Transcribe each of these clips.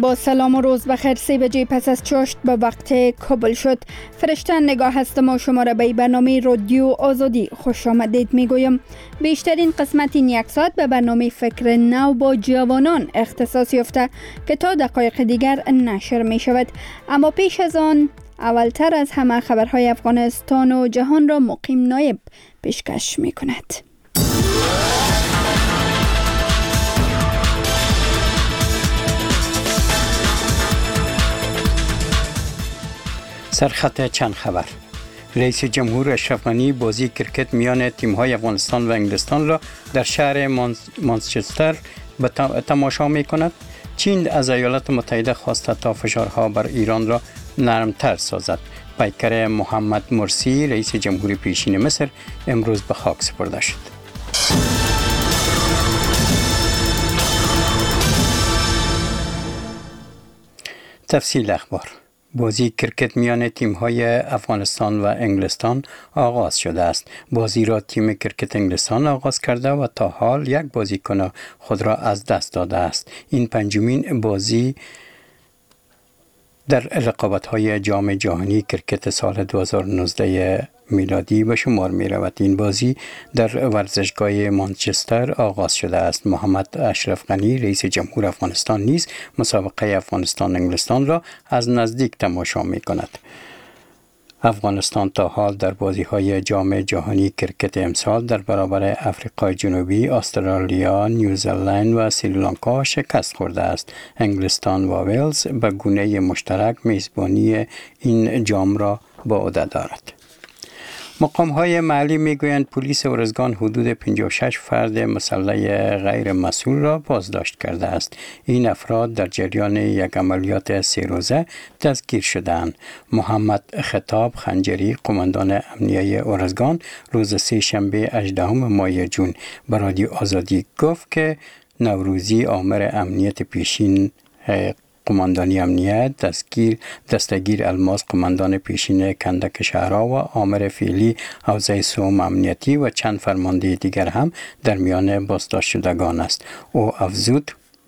با سلام و روز بخیر. 3 بجه پس از چاشت به وقت کابل شد. فرشته نگاه هستم و شما را به برنامه رادیو آزادی خوش آمدید میگویم. بیشترین قسمت این یک ساعت به برنامه فکر نو با جوانان اختصاص یافته که تا دقایق دیگر نشر می شود. اما پیش از آن اولتر از همه خبرهای افغانستان و جهان را مقیم نایب پیشکش می کند. سرخط چند خبر. رئیس جمهور اشرف غنی بازی کرکت میان تیم‌های افغانستان و انگلستان را در شهر مانچستر به تماشا می‌کند. چین از ایالات متحده خواسته تا فشارها بر ایران را نرمتر سازد. پیکر محمد مرسی رئیس جمهور پیشین مصر امروز به خاک سپرده شد. تفصیل اخبار. بازی کرکت میان تیم‌های افغانستان و انگلستان آغاز شده است. بازی را تیم کرکت انگلستان آغاز کرده و تا حال یک بازیکن خود را از دست داده است. این پنجمین بازی در رقابت‌های جام جهانی کرکت سال 2019 میلادی به شمار می رود. این بازی در ورزشگاه مانچستر آغاز شده است. محمد اشرف غنی رئیس جمهور افغانستان نیز مسابقه افغانستان انگلستان را از نزدیک تماشا می کند. افغانستان تا حال در بازی‌های جام جهانی کرکت امسال در برابر آفریقای جنوبی، استرالیا، نیوزلند و سریلانکا شکست خورده است. انگلستان و ویلز به گونه مشترک میزبانی این جام را به عهده دارد. مقام‌های محلی میگویند پلیس ارزگان حدود 56 فرد مسلح غیر مسئول را بازداشت کرده است. این افراد در جریان یک عملیات 3 روزه دستگیر شدند. محمد خطاب خنجری قماندان امنیه ارزگان روز 3 شنبه 18 ماه جون به رادیو آزادی گفت که نوروزی آمر امنیت پیشین قماندانی امنیت دستگیر الماس قماندان پیشین کندک شهرها و آمر فعلی حوزه سوم امنیتی و چند فرمانده دیگر هم در میان بازداشت شدگان است. او افزود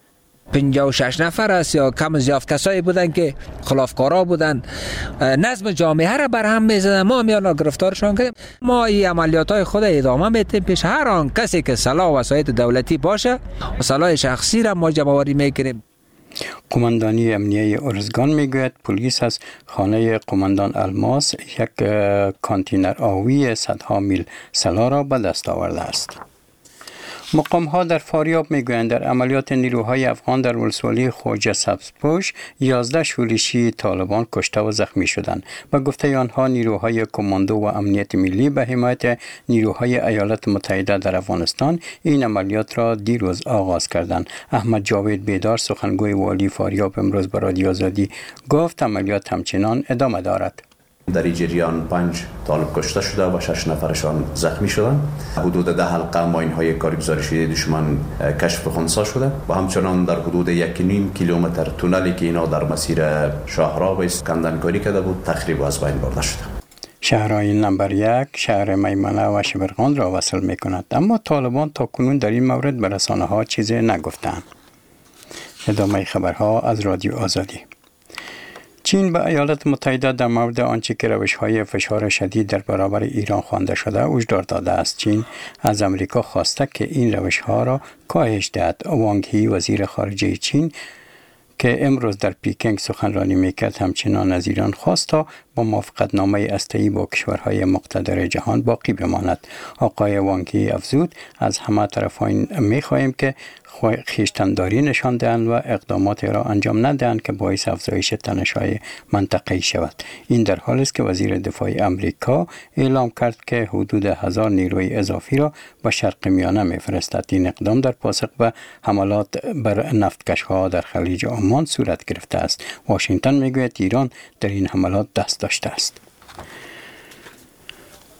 56 نفر است یا کم زیاد کسایی بودند که خلافکارا بودند، نظم جامعه را برهم می‌زدند. ما میانا گرفتارشان کردیم. ما این عملیات‌های خود ادامه میدیم. پیش هر آن کسی که سلاح و وسایل دولتی باشه و سلاح شخصی را ما جمع‌آوری می‌کنیم. قماندانی امنیه ارزگان میگوید پلیس از خانه قماندان الماس یک کانتینر آبی صدها میل سلاح را به دست آورده است. مقام‌ها در فاریاب میگویند در عملیات نیروهای افغان در ولسوالی خوجه سبزپوش 11 شورشی طالبان کشته و زخمی شدند. به گفته آنها نیروهای کماندو و امنیت ملی به حمایت نیروهای ایالات متحده در افغانستان این عملیات را دیروز آغاز کردند. احمد جاوید بیدار سخنگوی والی فاریاب امروز به رادیو آزادی گفت عملیات همچنان ادامه دارد. در این جریان 5 طالب کشته شده و 6 نفرشان زخمی شدند. حدود 10 حلقه ماین‌های کارگزاری شده دشمن کشف و خنثی شده و همچنان در حدود 1.5 کیلومتر تونلی که اینا در مسیر شاهراه است کندنکاری کرده بود تخریب و از بین برده شده. شهرهای نمبر 1 شهر میمنه و شبرغان را وصل می کند، اما طالبان تا کنون در این مورد به رسانه‌ها چیزی نگفتند. ادامه خبرها از رادیو آزادی. چین به ایالات متحده در مورد آنچه که روش‌های فشار شدید در برابر ایران خوانده شده هشدار داده است. چین از امریکا خواسته که این روش‌ها را کاهش دهد. وانگ هی وزیر خارجه چین که امروز در پیکنگ سخنرانی میکرد همچنان از ایران خواست تا با موافقتنامه هسته‌ای با کشورهای مقتدر جهان باقی بماند. آقای وانگ هی افزود از همه طرفین می‌خواهیم که خویشتن‌داری نشان دهند و اقدامات را انجام ندهند که باعث افزایش تنش‌های منطقه‌ای شود. این در حالی است که وزیر دفاع امریکا اعلام کرد که حدود 1000 نیروی اضافی را به شرق میانه می‌فرستد. این اقدام در پاسخ به حملات بر نفتکش‌ها در خلیج عمان صورت گرفته است. واشنگتن میگوید ایران در این حملات دست داشته است.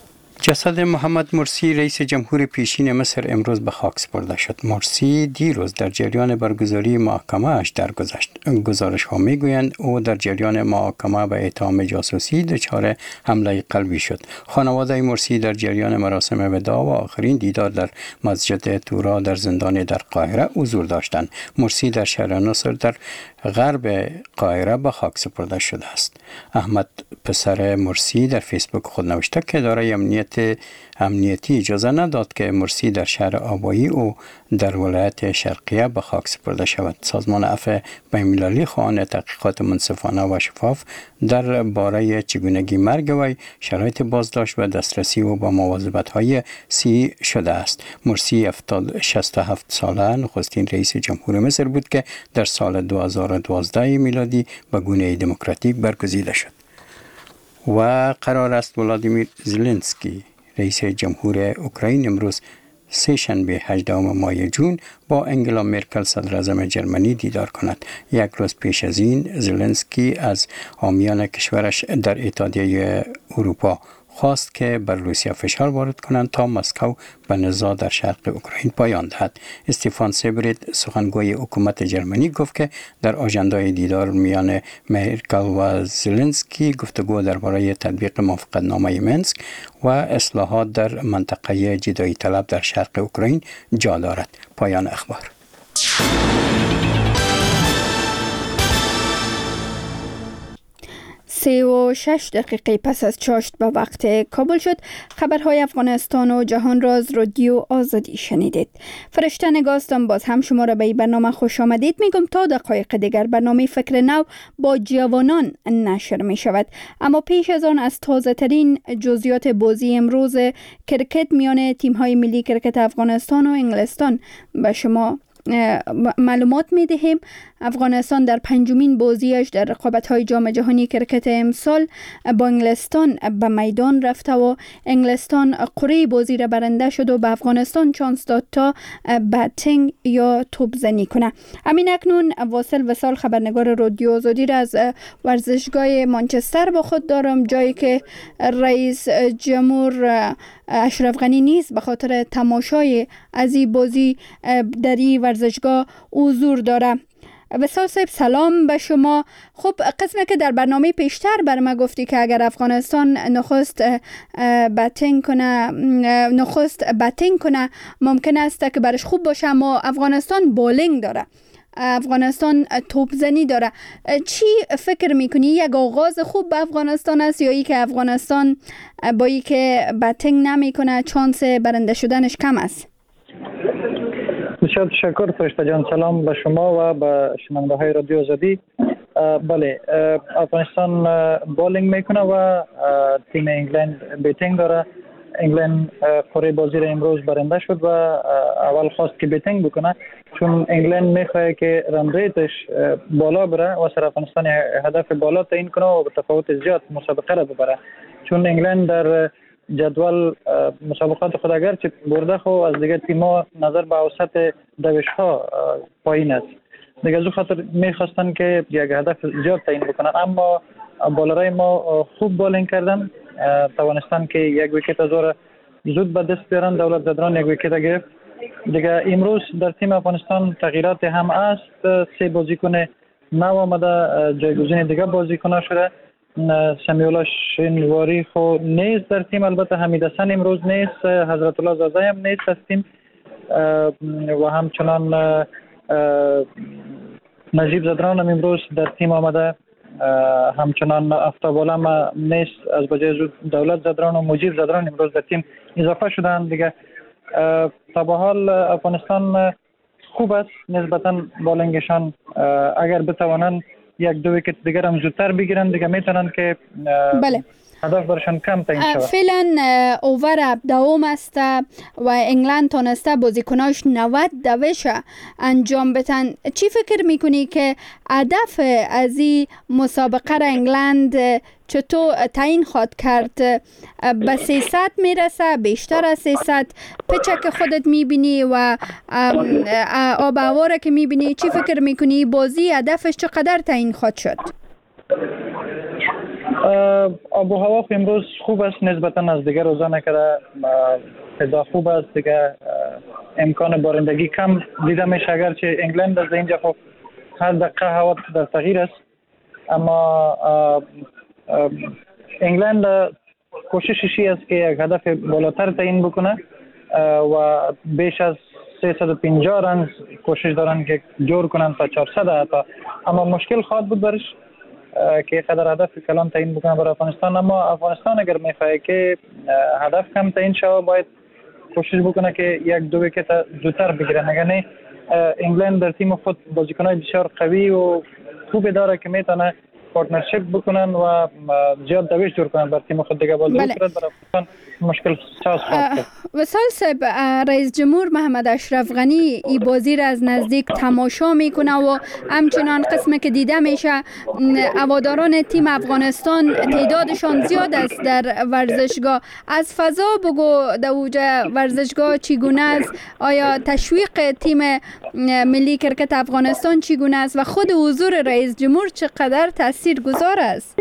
جسد محمد مرسی رئیس جمهور پیشین مصر امروز به خاک سپرده شد. مرسی دیروز در جریان برگزاری محاکمه اش درگذشت. گزارش ها می گویند او در جریان محاکمه به اتهام جاسوسی دچار حمله قلبی شد. خانواده مرسی در جریان مراسم وداع و آخرین دیدار در مسجد تورا در زندان در قاهره حضور داشتند. مرسی در شهر ناصر در غرب قاهره به خاک سپرده شده است. احمد پسر مرسی در فیسبوک خود نوشته که اداره امنیتی اجازه نداد که مرسی در شهر آبایی او در ولایت شرقیه به خاک سپرده شود. سازمان عفو بین‌المللی خواهان تحقیقات منصفانه و شفاف در باره چگونگی مرگ وی، شرایط بازداشت و دسترسی او به مواظبت‌های صحی شده است. مرسی 67 ساله نخستین رئیس جمهور مصر بود که در سال 2012 میلادی به گونه دموکراتیک برگزیده شد. و قرار است ولادیمیر زلنسکی رئیس جمهور اوکراین امروز سه شنبه 18 ماه جون با انگلا مرکل صدر اعظم جرمنی دیدار کند. یک روز پیش از این زلنسکی از حامیان کشورش در اتحادیه اروپا خواست که بر روسیه فشار وارد کنند تا مسکو به نزاع در شرق اوکراین پایان دهد. استفان سبرید سخنگوی حکومت جرمنی گفت که در آژندای دیدار میان مرکل و زلنسکی گفتگو درباره تطبیق موافقتنامه منسک و اصلاحات در منطقه جدایی طلب در شرق اوکراین جا دارد. پایان اخبار. 36 دقیقه پس از چاشت به وقت کابل شد. خبرهای افغانستان و جهان را از رادیو آزادی شنیدید. فرشته نگاستم باز هم شما را به این برنامه خوش آمدید میگم. تا دقایق دیگر برنامه فکر نو با جوانان نشر می شود. اما پیش از آن از تازه ترین جزئیات بازی امروز کرکت میان تیم های ملی کرکت افغانستان و انگلستان به شما معلومات می دهیم. افغانستان در پنجمین بازیش در رقابت‌های جام جهانی کرکت امسال با انگلستان به میدان رفته و انگلستان قره بازی را برنده شد و به افغانستان چانس داد تا باتینگ یا توپ زنی کنه. همین اکنون واصل وصال خبرنگار رادیو آزادی را از ورزشگاه مانچستر با خود دارم، جایی که رئیس جمهور اشرف غنی نیز به خاطر تماشای از این بازی در این ورزشگاه حضور داره. وصال صاحب سلام به شما. خب قسمی که در برنامه پیشتر بر ما گفتی که اگر افغانستان نخست باتینگ کنه ممکن است که برش خوب باشه، اما افغانستان بولینگ داره، افغانستان توپ زنی داره. چی فکر میکنی یک آغاز خوب به افغانستان است یا ای که افغانستان با ای که باتینگ نمیکنه چانس برنده شدنش کم است؟ بسیار تشکر فرشته جان. سلام به شما و به شنونده های رادیو آزادی. بله، افغانستان بولینگ میکنه و تیم انگلند بیتینگ داره. انگلند قره بازی را امروز برنده شد و اول خواست که بیتینگ بکنه، چون انگلند میخواه که رن ریتش بالا بره و سر افغانستان هدف بالا تعیین کنه و به تفاوت زیاد مسابقه را ببره، چون انگلند در جدول مسابقات خود اگرچه برده خو از دیگه تیم‌ها نظر به اوسط دوش‌ها پایین است. دیگه از خاطر می‌خواستن که یک هدف زیاد تعیین بکنن، اما بالرای ما خوب بولینگ کردن، توانستن که یک ویکت از او زود به دست بیارن. دولت زدران یک ویکت گرفت. دیگه امروز در تیم افغانستان تغییرات هم است. 3 بازیکن نو آمده، جایگزین دیگه بازیکن شده. سمیولا شینواری خو نیست در تیم، البته حمید حسن امروز نیست، حضرت الله زاده هم نیست از تیم و همچنان نجیب زدران هم امروز در تیم آمده، همچنان افتاب عالم نیست، از بجای دولت زدران و مجیب زدران امروز در تیم اضافه شدن. دیگه تا به حال افغانستان خوب است نسبتا بولینگشان، اگر بتوانند 1-2 ویکت دیگر هم زودتر بگیرن دیگه میتونن که بله هدف برشان کم تعیین شود. فعلا اوور دوم است و انگلند تونسته بازیکناش 90 دوش انجام بدن. چی فکر میکنی که هدف از این مسابقه را انگلند چطور تعیین خواهد کرد؟ به 300 میرسه، بیشتر از 300؟ پیچه که خودت میبینی و آب هوا را که میبینی چی فکر میکنی بازی هدفش چقدر تعیین خواهد شد؟ آب و هوا امروز خوب است نسبتا از دیگر روزانه که فضا خوب است دیگه، امکان بارندگی کم دیده میشه، اگرچه انگلند از اینجا خب هر دقیقه هوا در تغییر است، اما انگلند کوششش است که یک هدف بالاتر تعیین بکنه و بیش از 350 رنز کوشش دارن که جور کنن تا 400 حتی، اما مشکل خواهد بود برش که قدر هدف کلان تعیین بکنه برای افغانستان. اما افغانستان اگر میخواه که هدف کم تعیین شود باید کوشش بکنه که یک دو ویکت زودتر بگیرن، اگر نه انگلند در تیم خود بازیکنای بسیار قوی و خوب داره که میتونه پارتنرشیپ بکنن و زیاد دویش جور کنن بر تیم خود دیگه. بازی کرد برای افغانستان مشکل ساز خواهد کرد. وصال صاحب، رئیس جمهور محمد اشرف غنی این بازی را از نزدیک تماشا میکنه و همچنان قسمی که دیده میشه هواداران تیم افغانستان تعدادشان زیاد است در ورزشگاه. از فضا بگو در اوجه ورزشگاه چگونه است؟ آیا تشویق تیم ملی کرکت افغانستان چگونه است و خود حضور رئیس جمهور چقدر تاثیرگذار است؟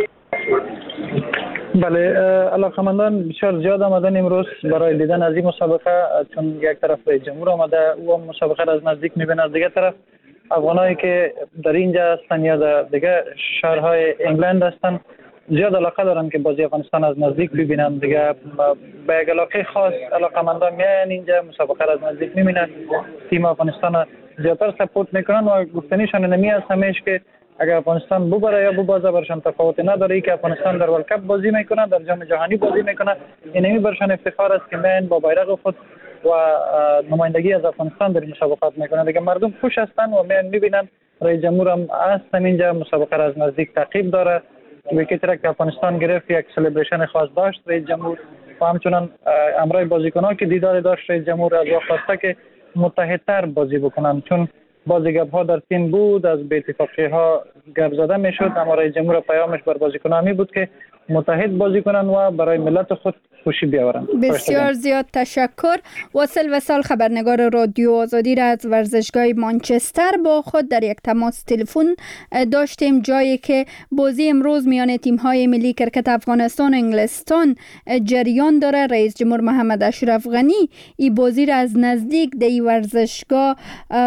بله، علاقمندان بسیار زیاد آمدن امروز برای دیدن از این مسابقه، چون یک طرف رئیس جمهور آمده او مسابقه را از نزدیک میبینه، از دیگه طرف افغانایی که در اینجا هستن یا در دیگه شهرهای انگلند هستن زیاد علاقه دارن که بازی افغانستان از نزدیک ببینن. دیگه به یک علاقه خاص علاقمندان میان اینجا مسابقه را از نزدیک میبینن، تیم افغانستان زیادتر سپورت میکنن و گفتنیشان نمی است همیشه که اگر افغانستان ببره یا ببازه برشان تفاوت نداره، که افغانستان در ورلد کپ بازی میکنه، در جام جهانی بازی میکنه، اینمی برشان افتخار است که من با بیرق خود و نمایندگی از افغانستان در مسابقات میکنه. دیگه مردم خوش هستن و من میبینن رئیس جمهور هم هست اینجا مسابقه را از نزدیک تعقیب داره. ویکتی که افغانستان گرفت یک سلبریشن خاص داشت رئیس جمهور و همچنان امرای بازیکن‌ها که دیدار داشت رئیس جمهور از وقت خواسته که متحدتر بازی بکنن، چون بازیگرها در تیم بود از بی‌اتفاقی ها گپ زده میشد، اما رئیس جمهور پیامش بر بازیکنان می بود که متحد بازی کنن و برای ملت خود خوشی بیاورن. بسیار زیاد تشکر. وصال خبرنگار رادیو آزادی را از ورزشگاه مانچستر با خود در یک تماس تلفن داشتیم، جایی که بازی امروز میان تیم‌های ملی کرکت افغانستان و انگلستان جریان داره. رئیس جمهور محمد اشرف غنی این بازی را از نزدیک در این ورزشگاه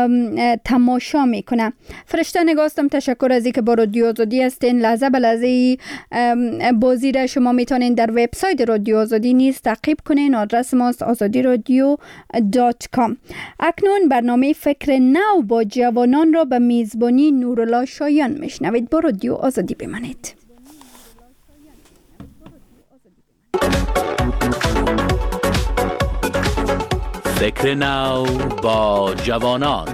تماشا میکنه. فرشته نگاستم، تشکر از اینکه با رادیو آزادی هستین. لحظه به لحظه بازی را شما میتونین در وبسایت رادیو آزادی نیز تعقیب کنین. آدرس ماست azadiradio.com. اکنون برنامه فکر نو با جوانان را به میزبانی نورالله شایان میشنوید. با رادیو آزادی بمانید. فکر نو با جوانان.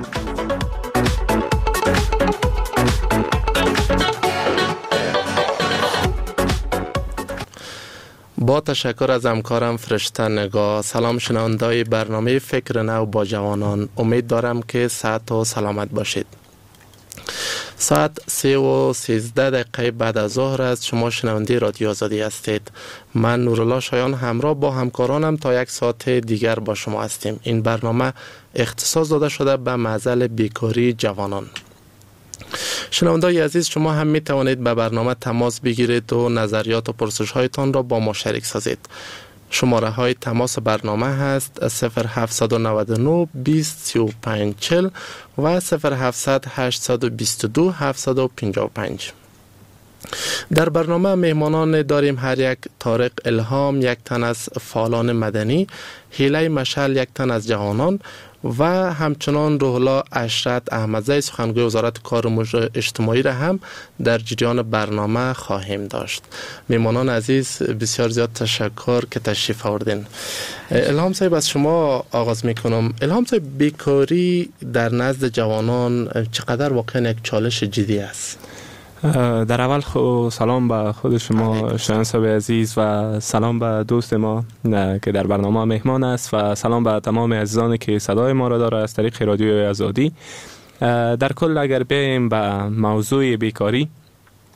با تشکر از همکارم فرشته نگاه. سلام شنوندای برنامه فکر نو با جوانان، امید دارم که صحت و سلامت باشید. ساعت 3:13 بعد از ظهر است. شما شنونده رادیو آزادی هستید. من نورالله شایان همراه با همکارانم تا یک ساعت دیگر با شما هستیم. این برنامه اختصاص داده شده به معضل بیکاری جوانان. شنوندای عزیز، شما هم می توانید به برنامه تماس بگیرید و نظریات و پرسش هایتان را با ما شریک سازید. شماره های تماس برنامه هست 0799 20 35 40 و 0700 822 755. در برنامه مهمانان داریم. هر یک طارق الهام، یک تن از فعالان مدنی، هیله مشعل، یک تن از جوانان و همچنان روح الله اشرت احمدزی سخنگوی وزارت کار اجتماعی را هم در جریان برنامه خواهیم داشت. میمانان عزیز، بسیار زیاد تشکر که تشریف آوردین. الهام صاحب، از شما آغاز میکنم. الهام صاحب، بیکاری در نزد جوانان چقدر واقعا یک چالش جدی است؟ در اول سلام به خود شما شنوندگان عزیز و سلام به دوست ما که در برنامه مهمان است و سلام به تمام عزیزانی که صدای ما را داره از طریق رادیو آزادی. در کل اگر بریم به موضوع بیکاری،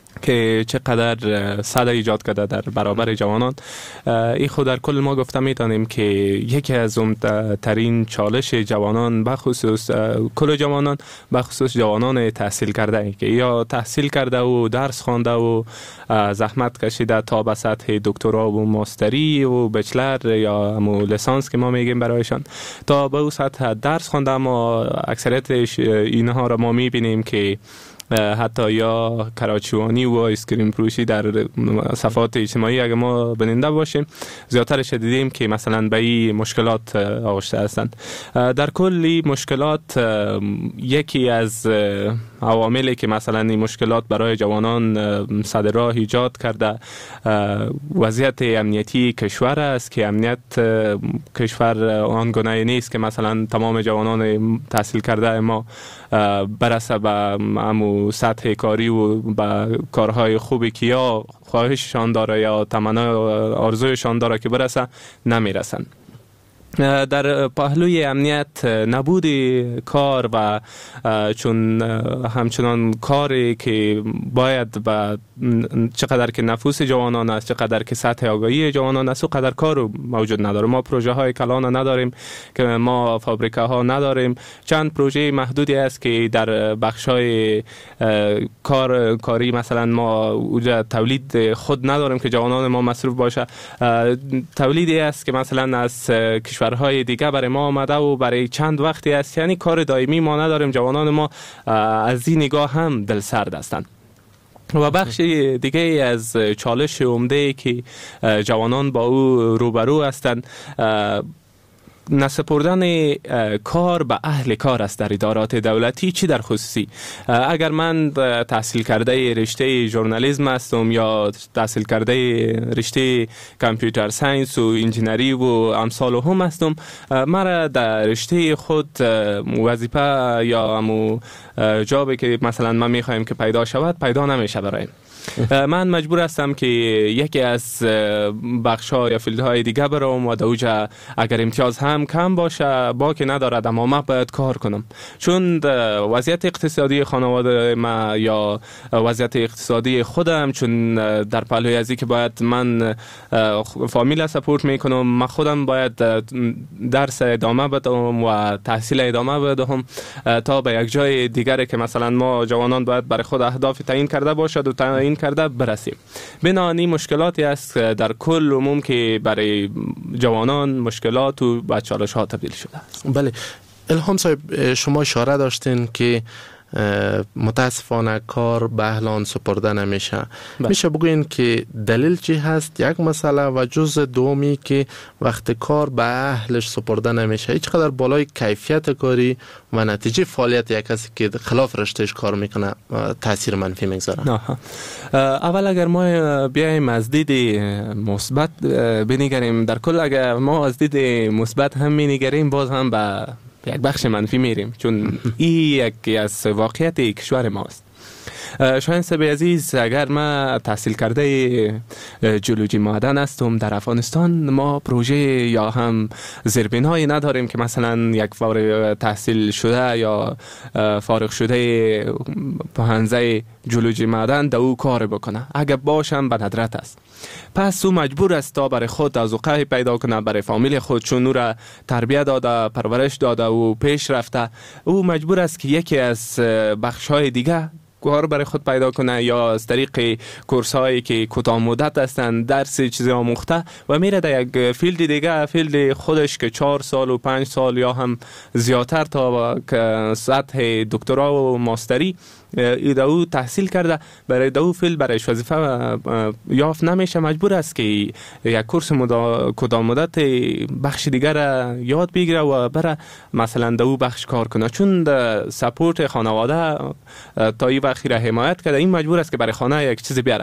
که چقدر صد ایجاد کرده در برابر جوانان. این خود در کل ما گفته میتونیم که یکی از ترین چالش جوانان بخصوص کل جوانان بخصوص جوانان تحصیل کرده که یا تحصیل کرده و درس خوانده و زحمت کشیده تا به سطح دکترا و ماستری و بچلر یا همو لیسانس که ما میگیم برایشان تا به اون سطح درس خوانده، اما اکثریت اینها را ما میبینیم که حتی یا کراچوانی و آیسکریم فروشی در صفحات اجتماعی اگر ما بننده باشیم زیادترش دیدیم که مثلا به این مشکلات آغشته هستند. در کلی مشکلات یکی از عواملی که مثلا این مشکلات برای جوانان صد راه ایجاد کرده وضعیت امنیتی کشور است که امنیت کشور آنگونه نیست که مثلا تمام جوانان تحصیل کرده ما برسه به همو سطح کاری و به کارهای خوبی که یا خواهششان داره یا تمنا آرزویشان داره که برسه نمیرسن. در پهلوی امنیت نبود کار و چون همچنان کاری که باید با چقدر که نفوس جوانان است، چقدر که سطح آگاهی جوانان است، قدر کار موجود نداره. ما پروژه های کلان نداریم که ما فابریکه ها نداریم. چند پروژه محدودی است که در بخش های کاری مثلا ما تولید خود نداریم که جوانان ما مصروف باشه. تولیدی است که مثلا از کشورهای دیگه برای ما آمده و برای چند وقتی است، یعنی کار دائمی ما نداریم. جوانان ما از این نگاه هم دل سرد هستند. و بخش دیگه از چالش عمده که جوانان با او روبرو هستند نسپردن کار به اهل کار است در ادارات دولتی چی در خصوصی. اگر من تحصیل کرده رشته ژورنالیسم هستم یا تحصیل کرده رشته کامپیوتر ساینس و انجینری و امثال هم هستم، مرا در رشته خود وظیفه یا همو جابی که مثلا ما میخوایم که پیدا شود پیدا نمیشه برایم. من مجبور هستم که یکی از بخش‌ها یا فیلدهای دیگه برم و دوجا اگر امتیاز هم کم باشه با که ندارد اما من باید کار کنم، چون وضعیت اقتصادی خانواده ما یا وضعیت اقتصادی خودم چون در پهلوی ازی که باید من فامیل سپورت میکنم، من خودم باید درس ادامه بدم و تحصیل ادامه بدم تا به یک جای دیگری که مثلا ما جوانان باید برای خود اهداف تعیین کرده باشد و تعیین کرده برسیم. بنابراین مشکلاتی است در کل عموم که برای جوانان مشکلات و چالش ها تبدیل شده است. بله الهام صاحب، شما اشاره داشتین که متاسفانه کار به اهلان سپرده نمیشه. میشه بگوین که دلیل چی هست؟ یک مسئله و جزء دومی که وقت کار به اهلش سپرده نمیشه هیچ قدر بالای کیفیت کاری و نتیجه فعالیت یک کسی که خلاف رشتهش کار میکنه تاثیر منفی میگذاره. اول اگر ما بیایم از دید مثبت بنگریم، در کل اگر ما از دید مثبت هم بنگریم باز هم به یک بخش منفی میریم، چون این یکی از واقعیت کشور ماست. شاید صاحب عزیز، اگر ما تحصیل کرده جیولوژی معدن هستم در افغانستان، ما پروژه یا هم زیربنایی نداریم که مثلا یک فارغ تحصیل شده یا فارغ شده پهنزه جیولوژی معدن در او کار بکنه. اگر باشم به ندرت است. پس او مجبور است تا برای خود آذوقه پیدا کنه، برای فامیل خود، چون او را تربیت داده، پرورش داده و پیش رفته. او مجبور است که یکی از بخش‌های دیگه کار برای خود پیدا کنه یا از طریق کورس هایی که کوتاه مدت هستند درس چیزی آموخته و میره در یک فیلد دیگه، فیلد خودش که 4 سال و 5 سال یا هم زیادتر تا سطح دکترا و ماستری او تحصیل کرده، برای دو فیلد برایش وظیفه یافت نمیشه. مجبور است که یک کورس کوتاه مدت بخش دیگر را یاد بگیره و بره مثلا دو بخش کار کنه، چون سپورت خانواده تا این وقتی را حمایت کرده، این مجبور است که برای خانه یک چیز بیاره.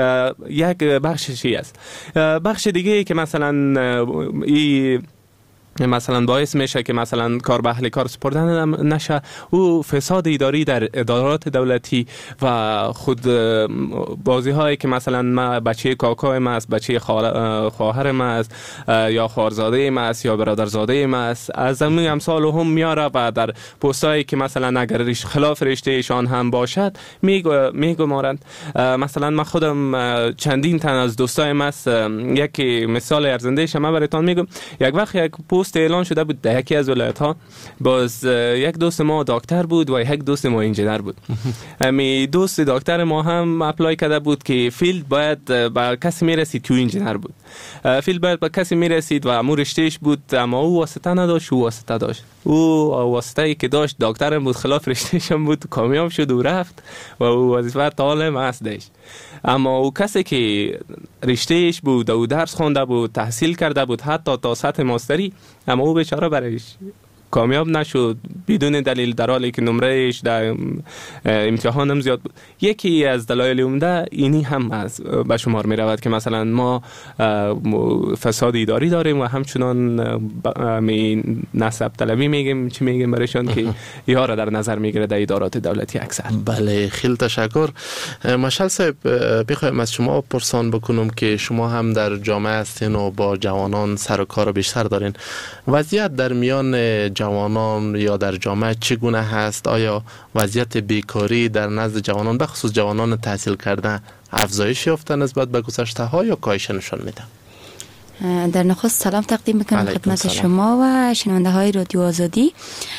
یک بخشی است. بخش دیگه که مثلا مثلا باعث میشه که مثلا کار به اهل کار سپردن نشه. او فساد اداری در ادارات دولتی و خود بازی هایی که مثلا ما بچه کاکایم است، بچه خواهرم است، یا خواهرزاده ایم است یا برادرزاده ایم است، از همین امثال هم میاره و در پستایی که مثلا اگر خلاف رشته ایشان هم باشد میگمارند. مثلا من خودم چندین تن از دوستایم است، یک مثال ارزنده شما براتون میگم. یک وقت یک پست اعلان شده بود در یکی از ولایت ها، باز یک دوست ما دکتر بود و یک دوست ما انجینر بود. می دوست دکتر ما هم اپلای کرده بود که فیلد باید با کسی میرسید که انجینر بود، فیلد باید با کسی میرسید و امور رشتهش بود، اما او واسطه نداشت، او واسطه داشت. او واسطه‌ای که داشت دکتر بود، خلاف رشتهش هم بود، کامیاب شد و رفت و او وظیفه طالب هستش. اما او کسی که رشتهش بود و درس خونده بود، تحصیل کرده بود حتی تا سطح ماستری، اما او بیچاره برایش کامیاب نشد بدون دلیل، در حالی که نمرهش در امتحان هم زیاد بود. یکی از دلایل عمده اینی هم از به شمار می رود که مثلا ما فساد اداری داریم و همچنان نسب طلبی میگیم، چی میگیم برایشان که ایها را در نظر میگیره در ادارات دولتی اکثر. بله، خیلی تشکر. مشعل صاحب، بخوایم از شما پرسان بکنم که شما هم در جامعه هستین و با جوانان سر و کار بیشتر دارین. وضعیت در میان جوانان یا در جامعه چگونه هست؟ آیا وضعیت بیکاری در نزد جوانان به خصوص جوانان تحصیل کرده افزایش یافته نسبت به گذشته ها یا کاهش نشان میده؟ در نخست سلام تقدیم میکنم خدمت شما و شنونده های رادیو آزادی.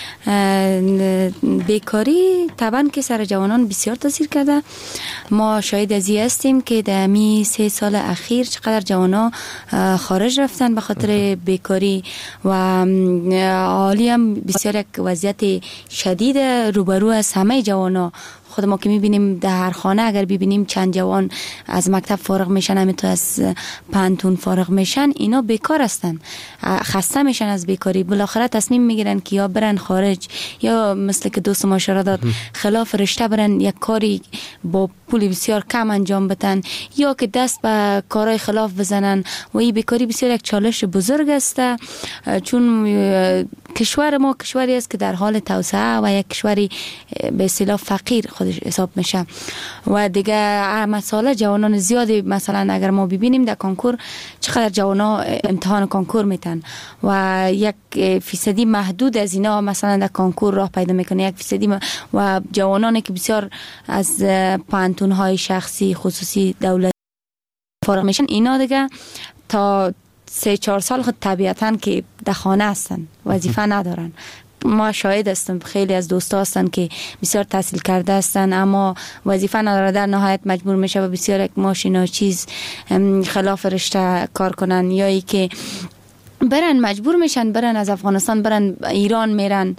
بیکاری طبعا که سر جوانان بسیار تاثیر کرده. ما شاهد از این هستیم که در می 3 سال اخیر چقدر جوانا خارج رفتن به خاطر بیکاری و حالی هم بسیار یک وضعیت شدید روبرو از همه جوانا. خود ما که میبینیم در هر خانه اگر ببینیم چند جوان از مکتب فارغ میشن، همینطور از پانتون فارغ میشن، اینا بیکار هستن، خسته میشن از بیکاری. بالاخره تصمیم میگیرن که یا برن خارج یا مثل که دوست ما اشاره داد خلاف رشته برن، یک کاری با پول بسیار کم انجام بدن، یا که دست به کارهای خلاف بزنن. و این بیکاری بسیار یک چالش بزرگ است، چون کشور ما کشوری است که در حال توسعه و یک کشوری به اصطلاح فقیر خودش حساب میشه. و دیگه مسئله جوانان زیادی، مثلا اگر ما ببینیم در کنکور چقدر جوانا امتحان کنکور میتن و 1% محدود از اینا مثلا در کنکور راه پیدا میکنه، 1% و جوانانی که بسیار از پانتون های شخصی خصوصی دولتی فارغ میشن، اینا دیگه تا 3-4 سال خود طبیعتاً که در خانه هستن، وظیفه ندارن. ما شاهد هستم خیلی از دوستا هستن که بسیار تحصیل کرده هستن اما وظیفه نداره، در نهایت مجبور میشه و بسیار یک ماشین و چیز خلاف رشته کار کنن، یا ای که برن مجبور میشن برن از افغانستان برن ایران میرن،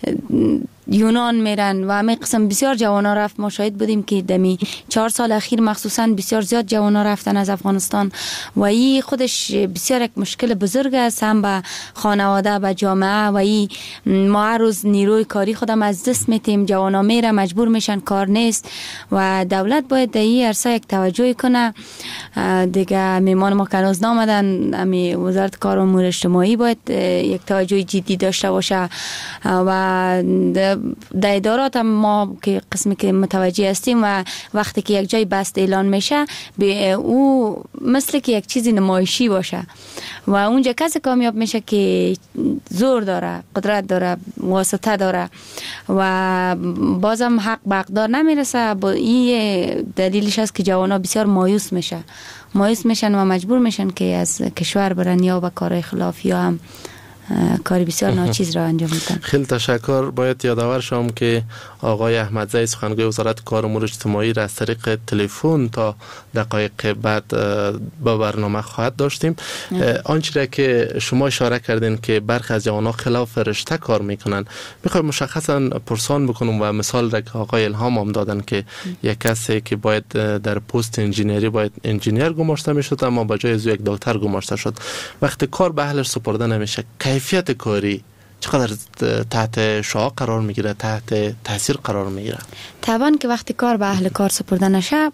یونان میرن و همه قسم بسیار جوانا رفت. ما شاهد بودیم که دمی 4 سال اخیر مخصوصا بسیار زیاد جوانا رفتن از افغانستان و این خودش بسیار یک مشکل بزرگ است، هم به خانواده به جامعه. و این ما هر روز نیروی کاری خودم از دست میتیم، جوانا میره مجبور میشن، کار نیست و دولت باید در این عرصه یک توجه کنه. دیگه میمان ما که هنوز نامدن، امی وزارت کار و امور اجتماعی باید یک توجه جدی داشته باشه و در ادارات هم ما که قسمی که متوجه هستیم و وقتی که یک جای بست اعلان میشه به او مثل که یک چیزی نمایشی باشه و اونجا کسی کامیاب میشه که زور داره، قدرت داره، واسطه داره و بازم حق به حقدار نمیرسه. با این دلیلش است که جوانا بسیار مایوس میشن و مجبور میشن که از کشور برن یا به کار خلاف یا هم کاری بسیار ناچیز را انجام میدن. خیلی تشکر. باید یادآور شم که آقای احمدزی سخنگوی وزارت کار و امور اجتماعی را از طریق تلفن تا دقایق بعد با برنامه خواهد داشتیم. آنچه را که شما اشاره کردین که برخی از جوانان خلاف رشته کار میکنن، میخوایم مشخصا پرسان بکنم و مثال را که آقای الهام هم دادن که یک کسی که باید در پست انجینری باید انجینیر گماشته میشد اما با جای از یک دکتر گماشته شد. وقتی کار به اهلش سپرده نمیشه، کیفیت کاری چقدر تحت شعاع قرار میگیره، تحت تاثیر قرار میگیره؟ طبعا که وقتی کار به اهل کار سپرده نشه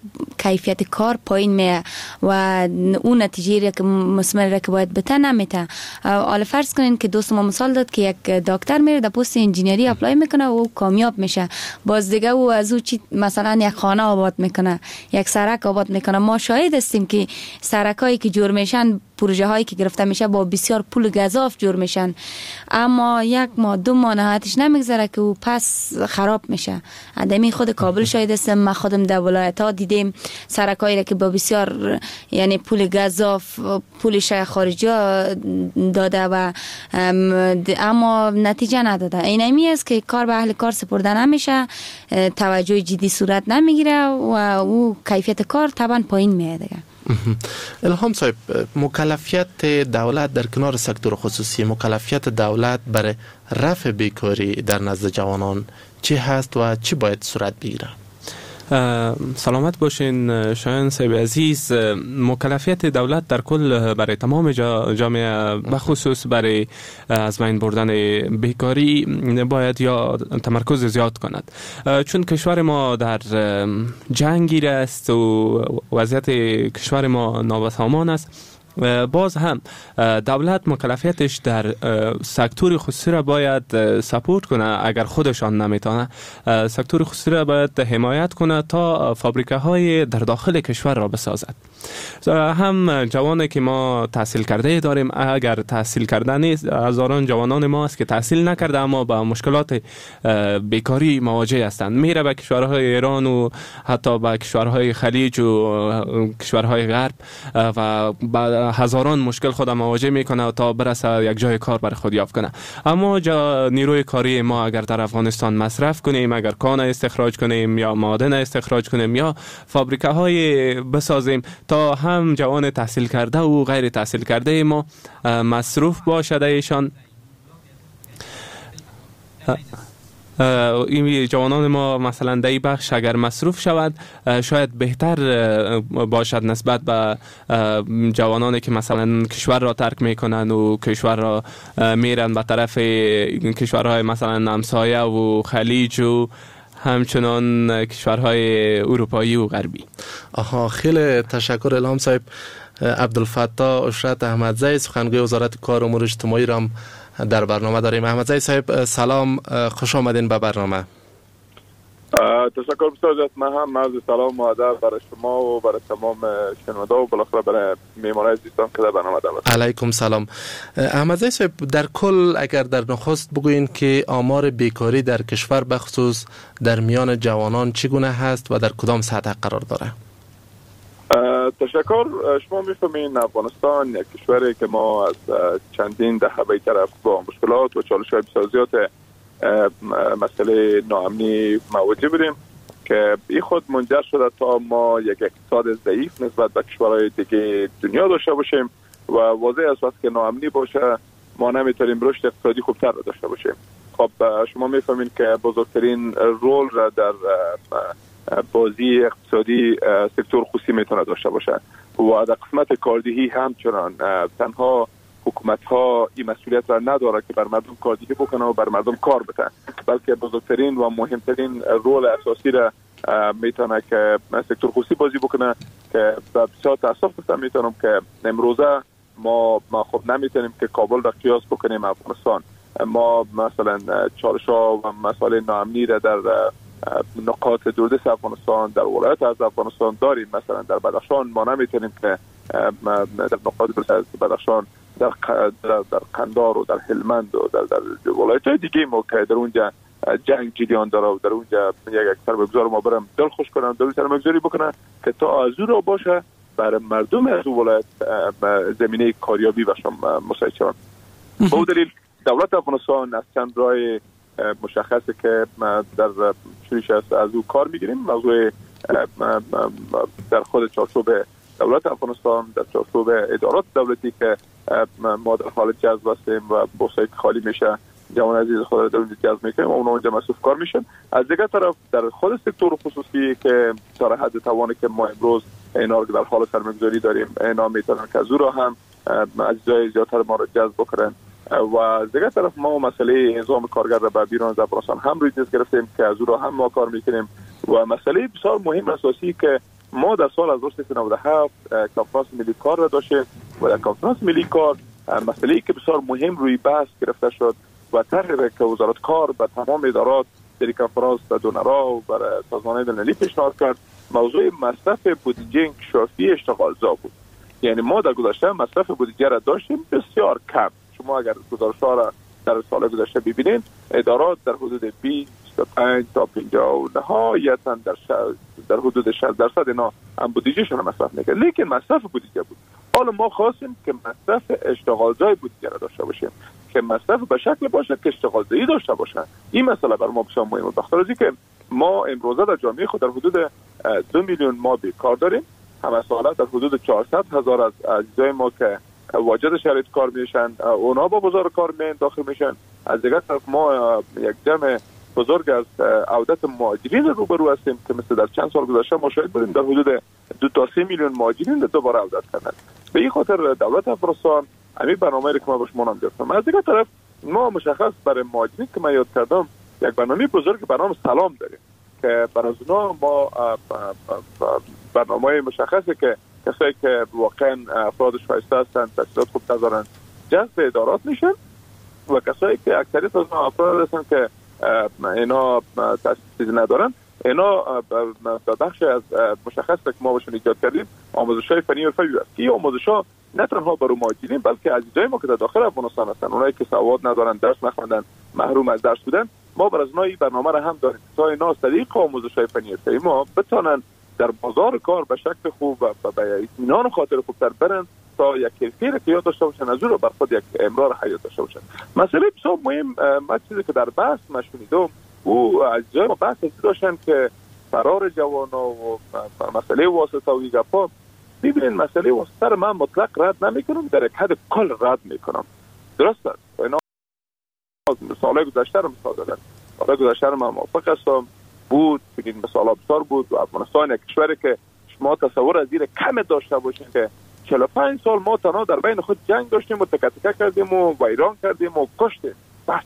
کیفیت کار پایین میه و اون نتیجه که مثمر که باید بته نمیته. حالا فرض کنین که دوست ما مثال داد که یک دکتر میره در پست انجینری اپلای میکنه و کامیاب میشه، باز دیگه او از او چی مثلا یک خانه آباد میکنه، یک سرک آباد میکنه. ما شاهد هستیم که سرکایی که جور میشن، پروژه هایی که گرفته میشه با بسیار پول گزاف جور میشن، اما یک ماه 2 ماه نهایتش نمیگذره که او پس خراب میشه. آدمی خود کابل شاهد هستم، ما خودم در ولایت ها دیدیم سرکایی را که با بسیار یعنی پول گزاف پولش خارجی داده و اما نتیجه نداده. اینمی است که کار به اهل کار سپرده نمیشه، توجه جدی صورت نمیگیره و او کیفیت کار طبعا پایین میاد دیگه. الهام صاحب، مکلفیت دولت در کنار سکتور خصوصی، مکلفیت دولت برای رفع بیکاری در نزد جوانان چی هست و چی باید صورت بگیره؟ سلامت باشین شایان صاحب عزیز. مکلفیت دولت در کل برای تمام جامعه بخصوص برای از بین بردن بیکاری باید یا تمرکز زیاد کند، چون کشور ما در جنگی است و وضعیت کشور ما نابسامان است. باز هم دولت مکلفیتش در سکتور خصوصی را باید سپورت کنه. اگر خودشان نمیتونه، سکتور خصوصی را باید حمایت کنه تا فابریکه های در داخل کشور را بسازد. هم جوانی که ما تحصیل کرده داریم، اگر تحصیل کرده نیست، هزاران جوانان ما است که تحصیل نکرده اما با مشکلات بیکاری مواجه هستند. میره به کشورهای ایران و حتی به کشورهای خلیج و کشورهای غرب و هزاران مشکل خود مواجه میکنه تا برسه یک جای کار برای خود یافت کنه. اما نیروی کاری ما اگر در افغانستان مصرف کنیم، اگر کان استخراج کنیم یا معادن استخراج کنیم یا فابریکه های بسازیم تا هم جوان تحصیل کرده و غیر تحصیل کرده ما مصروف باشد ایشان، این جوانان ما مثلا در این بخش اگر مصروف شود شاید بهتر باشد نسبت به جوانانی که مثلا کشور را ترک میکنن و کشور را میرن به طرف کشورهای مثلا همسایه و خلیج و همچنان کشورهای اروپایی و غربی. خیلی تشکر الهام صاحب. عبدالفتاح اشرت احمدزی، سخنگوی وزارت کار و امور اجتماعی را در برنامه داریم. احمدزی صاحب سلام، خوش آمدین به برنامه. تشکر بسیار. من هم عرض سلام و ادب برای شما و برای تمام شنونده و بالاخره برای میهمانان عزیزان که در برنامه دارید. علیکم سلام. احمدزی صاحب، در کل اگر در نخست بگوین که آمار بیکاری در کشور بخصوص در میان جوانان چگونه هست و در کدام سطح قرار داره؟ تشکر. شما میفهمین افغانستان یک کشوری که ما از چندین دهه به طرف با مشکلات و چالش‌های بسیار زیاد مسئله ناامنی مواجه بودیم که این خود منجر شده تا ما یک اقتصاد ضعیف نسبت به کشورهای دیگه دنیا داشته باشیم و واضح است وقتی که ناامنی باشه ما نمیتونیم رشد اقتصادی خوبتر را داشته باشیم. خب شما میفهمین که بزرگترین رول را در بازی اقتصادی سکتور خصوصی میتونه داشته باشه و در قسمت کاردهی همچنان تنها حکومت ها این مسئولیت را نداره که بر مردم کاردهی بکنه و بر مردم کار بده، بلکه بزرگترین و مهمترین رول اساسی را میتونه که سکتور خصوصی بازی بکنه که بسیار تاسف هستم میتونم که امروزه ما خب نمیتونیم که کابل را قیاس بکنیم افغانستان. ما مثلا چالش ها و مسائل ناامنی را در نقاط دوردست افغانستان، در ولایت از افغانستان داریم. مثلا در بدخشان ما نمیتونیم که در نقاط از بدخشان در قندار و در هلمند و در ولایت‌های دیگه ما که در اونجا جنگ جریان داره و در اونجا یک سرمایه‌گذار ما برم دل خوش کنن، دل سرمایه‌گذاری بکنن که تا از اون رو باشه برای مردم از اون ولایت زمینه کاریابی باشه مساعد شوند. با اون دلیل دولت افغانستان از چند راه مشخصه که در شوریش از او کار میگیریم. موضوع در خود چارچوب دولت افغانستان، در چارچوب ادارات دولتی که ما در حال جذب هستیم و بورسایی که خالی میشه جوان عزیز خود در اونجا جذب میکنیم و اونا اونجا مصروف کار میشن. از دیگر طرف در خود سکتور خصوصی که تا حد توانی که ما امروز اینا رو در حال سرمایه‌گذاری داریم، اینا میتونن که از او را هم عزیزای زیادتر ما رو جذب بکنن و از دیگر طرف ما مسئله نظام کارگر را به بیرون از افغانستان هم روی میز گرفتیم که از او را هم ما کار میکنیم و مسئله بسیار مهم اساسی که ما در سال 1397 کنفرانس ملی کار را داشتیم و در کنفرانس ملی کار مسئله‌ای که بسیار مهم روی بحث گرفته شد و طرحی که وزارت کار به تمام ادارات در کنفرانس به دونرها و برای سازمان بین‌المللی پیشنهاد کرد، موضوع مصرف بودجه انکشافی اشتغالزا بود. یعنی ما در گذشته مصرف بودجه را داشتیم بسیار کم. شما اگر گزارش‌ها را در سال گذشته ببینید، ادارات در حدود 25 تا 50 نهایتاً در حدود 60% اینا هم بودجهشون را مصرف می‌کرد، لیکن مصرف بودجه بود. حالا ما خواستیم که مصرف اشتغالزای بودجه را داشته باشیم، که مصرف به شکل باشه که اشتغالزایی داشته باشه. این مسئله بر ما بسیار مهمه، بخاطر از اینکه ما امروزه در جامعه خود در حدود 2 میلیون ما بیکار داریم. همه ساله در حدود 400,000 از عزیزای ما که واجد شرایط کار میشن، اونا با بازار کار داخل میشن. از دیگر طرف ما یک جمع بزرگ از عودت مهاجرین روبرو هستیم که مثل در چند سال گذشته ما شاهد بودیم در حدود 2 تا 3 میلیون مهاجرین دوباره عودت کردن. به این خاطر دولت افغانستان همین برنامه‌ای که ما باش نام گرفتم. از دیگر طرف ما مشخص برای مهاجرین که من یاد کردم یک برنامه بزرگ به نام سلام داریم که برای اونا ما برنامه مشخصی که کسایی که واقعا افراد شایسته هستند، تحصیلات خوب دارن جذب ادارات میشن و کسایی که اکثریت از افراد هستند که اینا تحصیل ندارن، اینا به بخش از مشخص که ما باشون ایجاد کردیم آموزش‌های فنی حرفه‌ای است که این آموزش‌ها نه تنها برای مهاجرین بلکه عزیزای ما که در داخل افغانستان هستن، اونایی که سواد ندارن، درس نخوندن، محروم از درس بودن، ما برای اونها این برنامه را هم داریم تا اینا از طریق آموزش‌های فنی حرفه‌ای ما بتونن در بازار کار به شکل خوب و به اطمینان خاطر خوبتر برن تا یک کیفیت که یاد داشته باشن، از اون رو بر خود یک امرار حیات داشته باشن. مسئله بسیار مهم، من چیزی که در بحث شنیدم او از جای ما بحث داشتن که فرار جوانا و مسئله واسطه و گپا. ببینید مسئله واسطه رو من مطلق رد نمیکنم، در یک حد کل رد میکنم. درست است. اینا سالهای گذشته رو مثال دادن. سالهای گذشته رو من موافق هستم. بود بگید مثلا بسیار بود و افغانستان یک کشوری که شما تصور از زیر کم داشته باشین که 45 سال ما تنها در بین خود جنگ داشتیم و تک تک کردیم و ویران کردیم و کشتیم.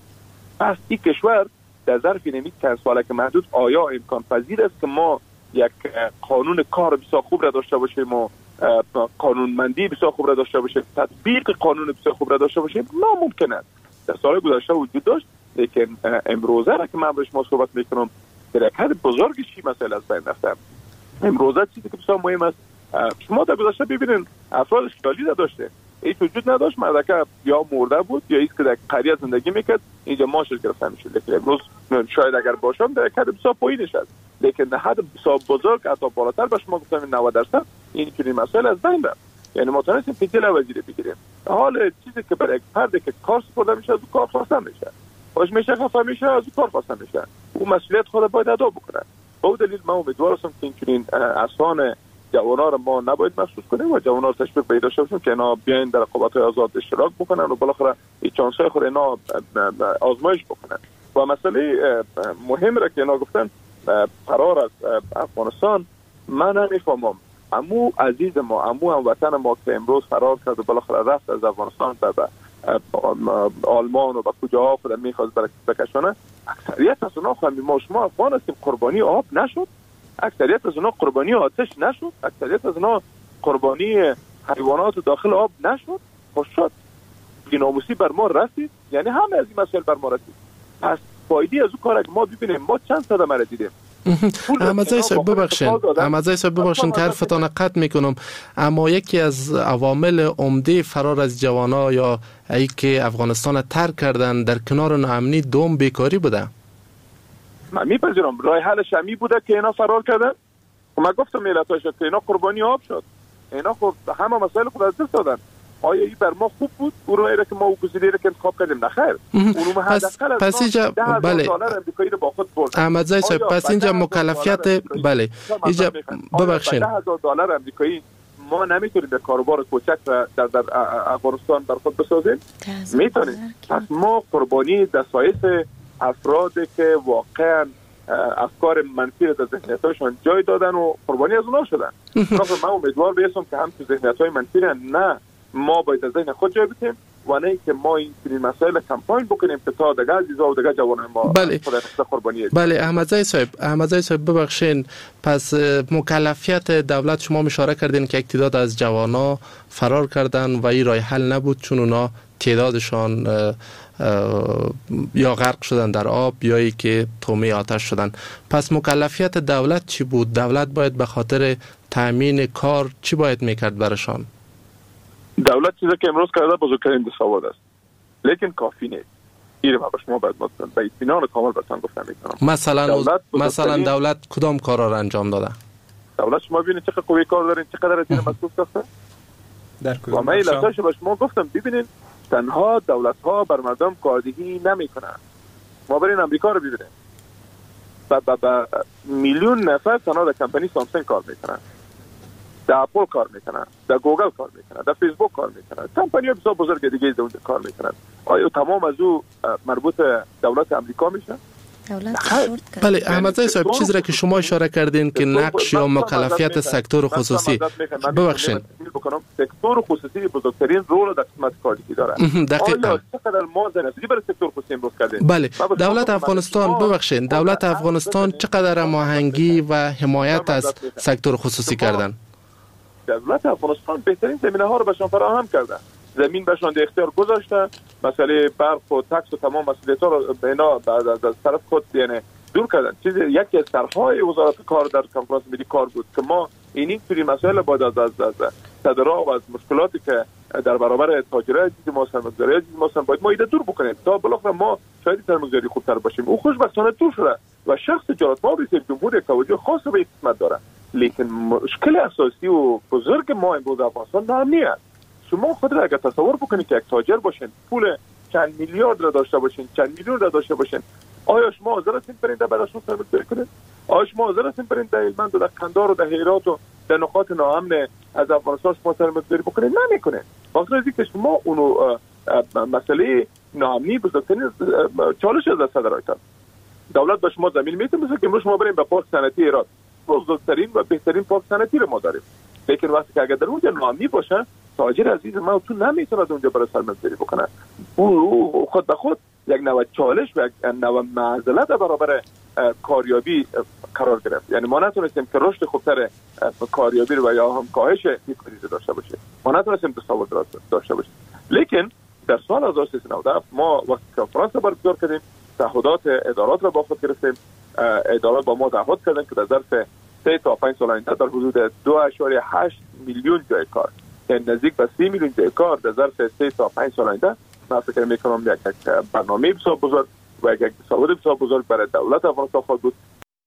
بس این کشور در ظرف نمی چند ساله که محدود آیا امکان پذیر است که ما یک قانون کار بسیار خوب را داشته باشیم و قانونمندی بسیار خوب را داشته باشیم، تطبیق قانون بسیار خوب را داشته باشیم؟ ناممکن است. در سال گذشته وجود داشت، لیکن امروزه را که من با شما صحبت میکنم در یک حد بزرگی چی مسئله از بین رفته. امروزه چیزی که بسیار مهم است، شما در گذشته ببینید افراد اشکالی داشته، هیچ وجود نداشت، مردکه یا مرده بود یا ایست که در قریه زندگی میکرد، اینجا ماشش گرفته میشد. لیکن امروز شاید اگر باشم در یک حد بسیار پایینش است، لیکن در حد بسیار بزرگ حتی بالاتر به شما گفتم 90% این چنین مسئله از بین رفت. یعنی ما تونستیم پیچل وزیری بگیریم. حال چیزی که برای یک فرد که کار سپرده میشه از کار خواسته میشه، خوش میشه، خفه میشه، از کار خواسته میشه، او مسئولیت خود باید ادا بکنه. با دلیل من امیدوار هستم که این چنین اسان جوانا رو ما نباید محسوس کنیم و جوانا رو تشویق پیدا شویم که اینا بیاین در رقابت‌های آزاد اشتراک بکنن و بالاخره این چانس‌های خود اینا آزمایش بکنن. و مسئله مهم را که اینا گفتن فرار از افغانستان، من نمیفهمم امو عزیز ما، امو هموطن ما که امروز فرار کرد و بالاخره رفت از افغانستان به آلمان و به کجاها خود میخواست بکشونه، اکثریت از اونا خواهیم ما شما افغان هستیم قربانی آب نشد، اکثریت از اونا قربانی آتش نشد، اکثریت از اونا قربانی حیوانات داخل آب نشد. خوش شد بی‌ناموسی بر ما رسید، یعنی همه از این مسائل بر ما رسید. پس فایده از اون کار که ما ببینیم، ما چند صدمه دیدیم. احمدزای صاحب ببخشید که حرفتان قطع میکنم، اما یکی از عوامل عمده فرار از جوانا یا ای که افغانستان ترک کردن در کنار ناامنی دوم بیکاری بوده. من میپذیرم راه حل شمی بوده که اینا فرار کردن. من گفتم ملت‌ها شد که اینا قربانی آب شد، اینا خود همه مسائل خود از دست دادن. آیا این بر ما خوب بود؟ اون رو که ما گزینه‌ای را که انتخاب کردیم نخیر. پس اینجا بله احمدزای صاحب، پس اینجا مکلفیت بله اینجا ببخشید $10,000 آمریکایی ما نمیتونیم به کاروبار کوچک در افغانستان بر خود بسازیم. میتونیم. پس ما قربانی دسایس افرادی که واقعا افکار منفی را در ذهنیت‌هاشون جای دادن و قربانی از اونها شدن. من امیدوار بیستم که هم تو ذهنیت‌های منفی نه ما باید از ذهن خود جای بدیم و نه که ما این مسائل کمپاین بکنیم که تا دیگه عزیزا و دیگه جوانان ما قربانی. بله احمدزای صاحب ببخشین، پس مکلفیت دولت شما اشاره کردین که یک تعداد از جوانا فرار کردن و این راه حل نبود چون اونا تعدادشان یا غرق شدن در آب یا ای که تومه آتش شدن. پس مکلفیت دولت چی بود؟ دولت باید به خاطر تامین کار چی باید میکرد برشان؟ دولت چیزی که امروز کرده بزرگترین دستاورد است، لیکن کافی نیست. این ما به شما باید به اطمینان کامل بهتون گفتم میتونم. مثلا دولت کدام کارا را انجام داده؟ دولت شما ببینید چقدر قوی کار دارین، چقدر از این مسئول هستن. و من لطفاً به شما گفتم ببینید تنها دولت ها بر مردم کاردهی نمیکنن. ما برین امریکا رو ببینید. با میلیون نفر تنها در کمپانی سامسونگ کار میکنن، در اپل کار میکنن، در گوگل کار میکنن، در فیسبوک کار میکنن، کمپانی ها بسیار بزرگ دیگه در اونجا کار میکنن. آیا تمام از او مربوط دولت امریکا میشه؟ بله احمدزای صاحب، چیزی را که شما اشاره کردین که نقش یا مکلفیت سکتور خصوصی، ببخشید سکتور خصوصی بزرگترین رول در قسمت کاردهی داره. دقیقاً. چقدر ما زنده برای سکتور خصوصی امروز کردیم. بله دولت افغانستان، ببخشید دولت افغانستان چقدر هماهنگی و حمایت از سکتور خصوصی کردن؟ دولت افغانستان بهترین زمینه ها رو بهشان فراهم کرده. زمین بهشان در اختیار گذاشته، مسئله برق و تکس و تمام مسئولیت ها رو اینا از طرف خود یعنی دور کردن. یکی از سرهای وزارت کار در کنفرانس ملی کار بود که ما این توی مسائل باید از تضرر و از مشکلاتی که در برابر تاجرای عزیز ما هستند، مزدورای عزیز ما هستند، باید ما ایده دور بکنیم تا بالاخره ما شاید سرمایه‌گذاری خوبتر باشیم. او خوشبختانه دور شده و شخص تجارت ما رئیس جمهور توجه خاص به این قسمت داره. لیکن مشکل اساسی و بزرگ ما امروز افغانستان ناامنی است. شما خود را اگر تصور بکنید که یک تاجر باشین، پول چند میلیارد را داشته باشین، چند میلیون را داشته باشین، آیا شما حاضر هستین پرنده براشون سرمایه‌گذاری کنید؟ آیا شما حاضر هستین پرنده در هلمند و در قندهار و در هرات و در نقاط ناامن از افغانستان شما سرمایه‌گذاری بکنید؟ نمیکنید. خاطر از اینکه شما اونو مسئله ناامنی بزرگترین چالش از دست دارید. دولت به شما زمین میده، مثل که امروز شما بریم به پارک صنعتی هرات، بزرگترین و بهترین پارک صنعتی رو ما داریم. لیکن وقتی که اگر در اونجا ناامنی باشه، تاجر عزیز ما تو نمیتونه از اونجا برای سرمایه‌گذاری بکنه. او خود به خود یک نوع چالش و یک نوع معضلت برابر کاریابی قرار گرفت. یعنی ما نتونستیم که رشد خوبتر کاریابی رو و یا هم کاهش بیکاری داشته باشیم. ما نتونستیم تصاوت داشته باشیم. لیکن در سال 1397 ما وقتی کنفرانس برگزار کردیم، تعهدات ادارات را با خود گرفتیم. ادارات با ما تعهد کردن که در ظرف 3 تا 5 سال آینده در حدود 2.8 میلیون جای کار، یعنی نزدیک به 30 میلیون جای کار در ظرف 3 تا 5 سال آینده. من فکر می‌کنم یک برنامه بسیار بزرگ و یک تصاویر بسیار بزرگ برای دولت افغانستان خواهد بود.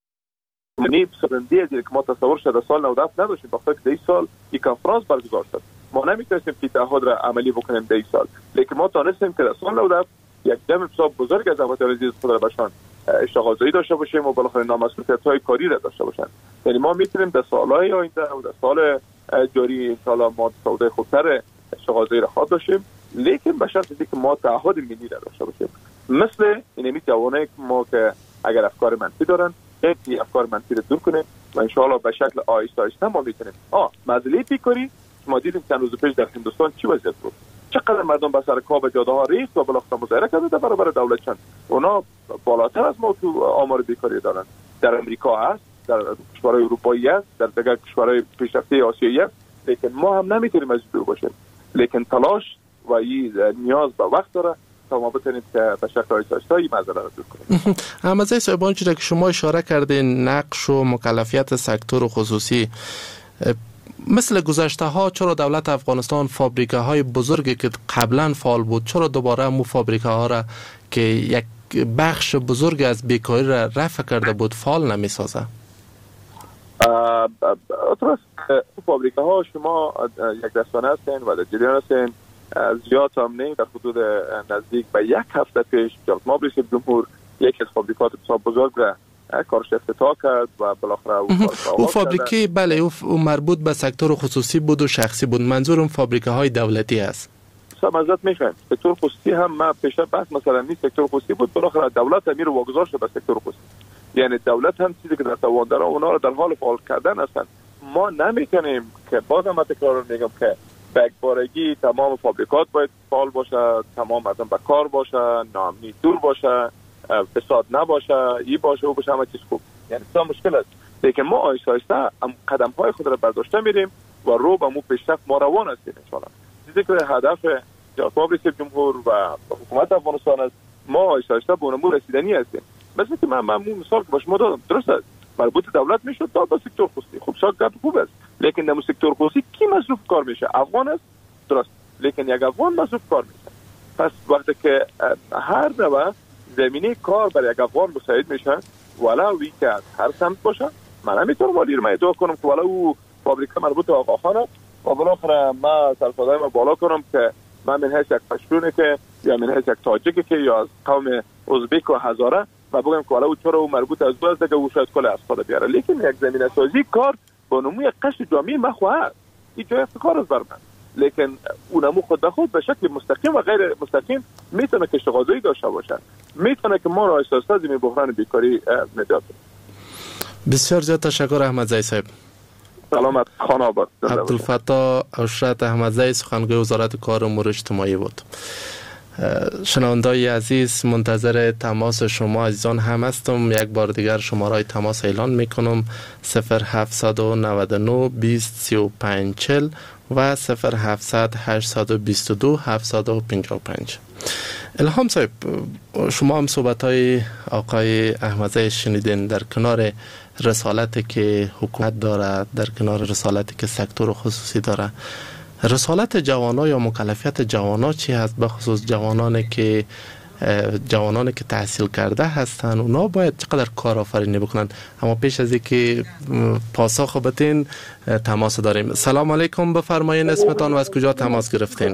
یعنی سرندی که ما تصور شده سال 97 نداشتیم، وقتی که این سال این کنفرانس برگزار شد ما نمی‌تونستیم که تعهد را عملی بکنیم در این سال، لیکن ما تونستیم که در سال 97 یک جمع بسیار بزرگ از افغانان عزیز خود را بهشان اشتغالزایی داشته باشیم و بالاخره نامسئولیت‌های کاری را داشته باشند. یعنی ما می‌تونیم در سال‌های آینده و در سال جاری ان شاء الله ما سعودی خوبتر اشتغالزایی را خواهد داشتیم، لیکن به شرطی که ما تعهد ملی را داشته باشیم. مثل اینمی جوانایی که ما که اگر افکار منفی دارن، این افکار منفی را دور کنیم و ان شاء الله به شکل آهسته آهسته ما می‌تونیم. مسئله بیکاری ما دیدیم چند روز پیش در هندوستان چی وضعیت بود. چقدر مردم به سر کار به جاده‌ها ریخت و بالاخره مظاهره کردند در برابر دولت چند. اونا بالاتر از ما تو آمار بیکاری دارن. در امریکا هست، در کشورهای اروپایی است، در دیگر کشورهای پیشرفته آسیایی است، لیکن ما هم نمیتونیم از دور باشیم. لیکن تلاش و این نیاز به وقت داره تا ما بتونیم که به شکل آهسته این مسئله را دور کنیم. احمدزای صاحب، آنچه که شما اشاره کردین نقش و مکلفیت سکتور خصوصی، مثل گذشته ها چرا دولت افغانستان فابریکه های بزرگی که قبلا فعال بود چرا دوباره مو فابریکه ها را که یک بخش بزرگ از بیکاری را رفع کرده بود فعال نمی سازه؟ فابریکه ها شما یک رسانه هستین و در جریان هستین، زیاد هم نه، در حدود نزدیک به 1 هفته پیش جناب ما رئیس جمهور یکی از فابریکات بسیار بزرگ را کارش افتتاح کرد و بالاخره او فابریکه بله او مربوط به سکتور خصوصی بود و شخصی بود. منظورم فابریکه های دولتی است. معذرت میخوایم سکتور خصوصی هم ما پیش بحث مثلا نیست، سکتور خصوصی بود بالاخره دولت امیر واگذار شد به سکتور خصوصی. یعنی دولت هم چیزی که در توان داره اونا رو در حال فعال کردن هستند. ما نمیتونیم که بازم تکرار میگم که به یکبارگی تمام فابریکات باید فعال باشه، تمام مردم به کار باشه، ناامنی دور باشه، فساد نباشه، این باشه او باشه، همه چیز خوب. یعنی تا مشکل است، لیکن ما آیسته آیسته قدم های خود را برداشته میریم و رو به مو پیشرفت ما روان هستیم ان شاء الله. چیزی که هدف جناب رئیس جمهور و حکومت افغانستان است، ما آیسته آیسته به اون رسیدنی هستیم. مثل که من مثال که به شما دادم، درست است مربوط دولت میشد تا به سکتور خصوصی، خب شاید خوب است، لیکن در سکتور خصوصی کی مصروف کار میشه؟ افغان است، درست، لیکن یک افغان مصروف کار میشه. پس وقتی که هر نوع زمینه کار برای یک افغان مساعد میشه، ولوی که از هر سمت باشه، من نمیتونم ولی رو ادعا کنم که ولو فابریکه مربوط به آقاخانه و بالاخره ما سرفازای ما بالا کنم که من من حیث یک پشتونه که یا من حیث یک تاجیکی که یا از قوم ازبک و هزاره و بگم که ولو چرا مربوط از باز دیگه او شاید کل از خود بیاره، لیکن یک زمینه سازی کار با نموی قشر جامعه ما خواهد این جای افتخار است بر من، لیکن اونمو خود به خود به شکل مستقیم و غیر مستقیم میتونه که اشتغالزایی داشته باشه، میتونه که ما را احساس از این بحران بیکاری نجات بده. بسیار زیاد تشکر احمدزی صاحب. سلامت، خانه آباد. عبدالفتاح اشرت احمدزی، سخنگوی وزارت کار و امور اجتماعی بود. شنوندای عزیز، منتظر تماس شما عزیزان هم هستم. یک بار دیگر شماره تماس اعلان میکنم: 0799 20 35 40 و 0700 822 755. الهام صاحب، شما هم صحبت‌های آقای احمدزی شنیدین در کنار رسالتی که حکومت داره، در کنار رسالتی که سکتور خصوصی داره. رسالت جوانا یا مکلفیت جوانا چی هست؟ به خصوص جوانانی که تحصیل کرده هستن، اونا باید چقدر کارآفرینی بکنن؟ اما پیش از اینکه پاسخ بدین تماس داریم. سلام علیکم، بفرمایین اسمتان و از کجا تماس گرفتین؟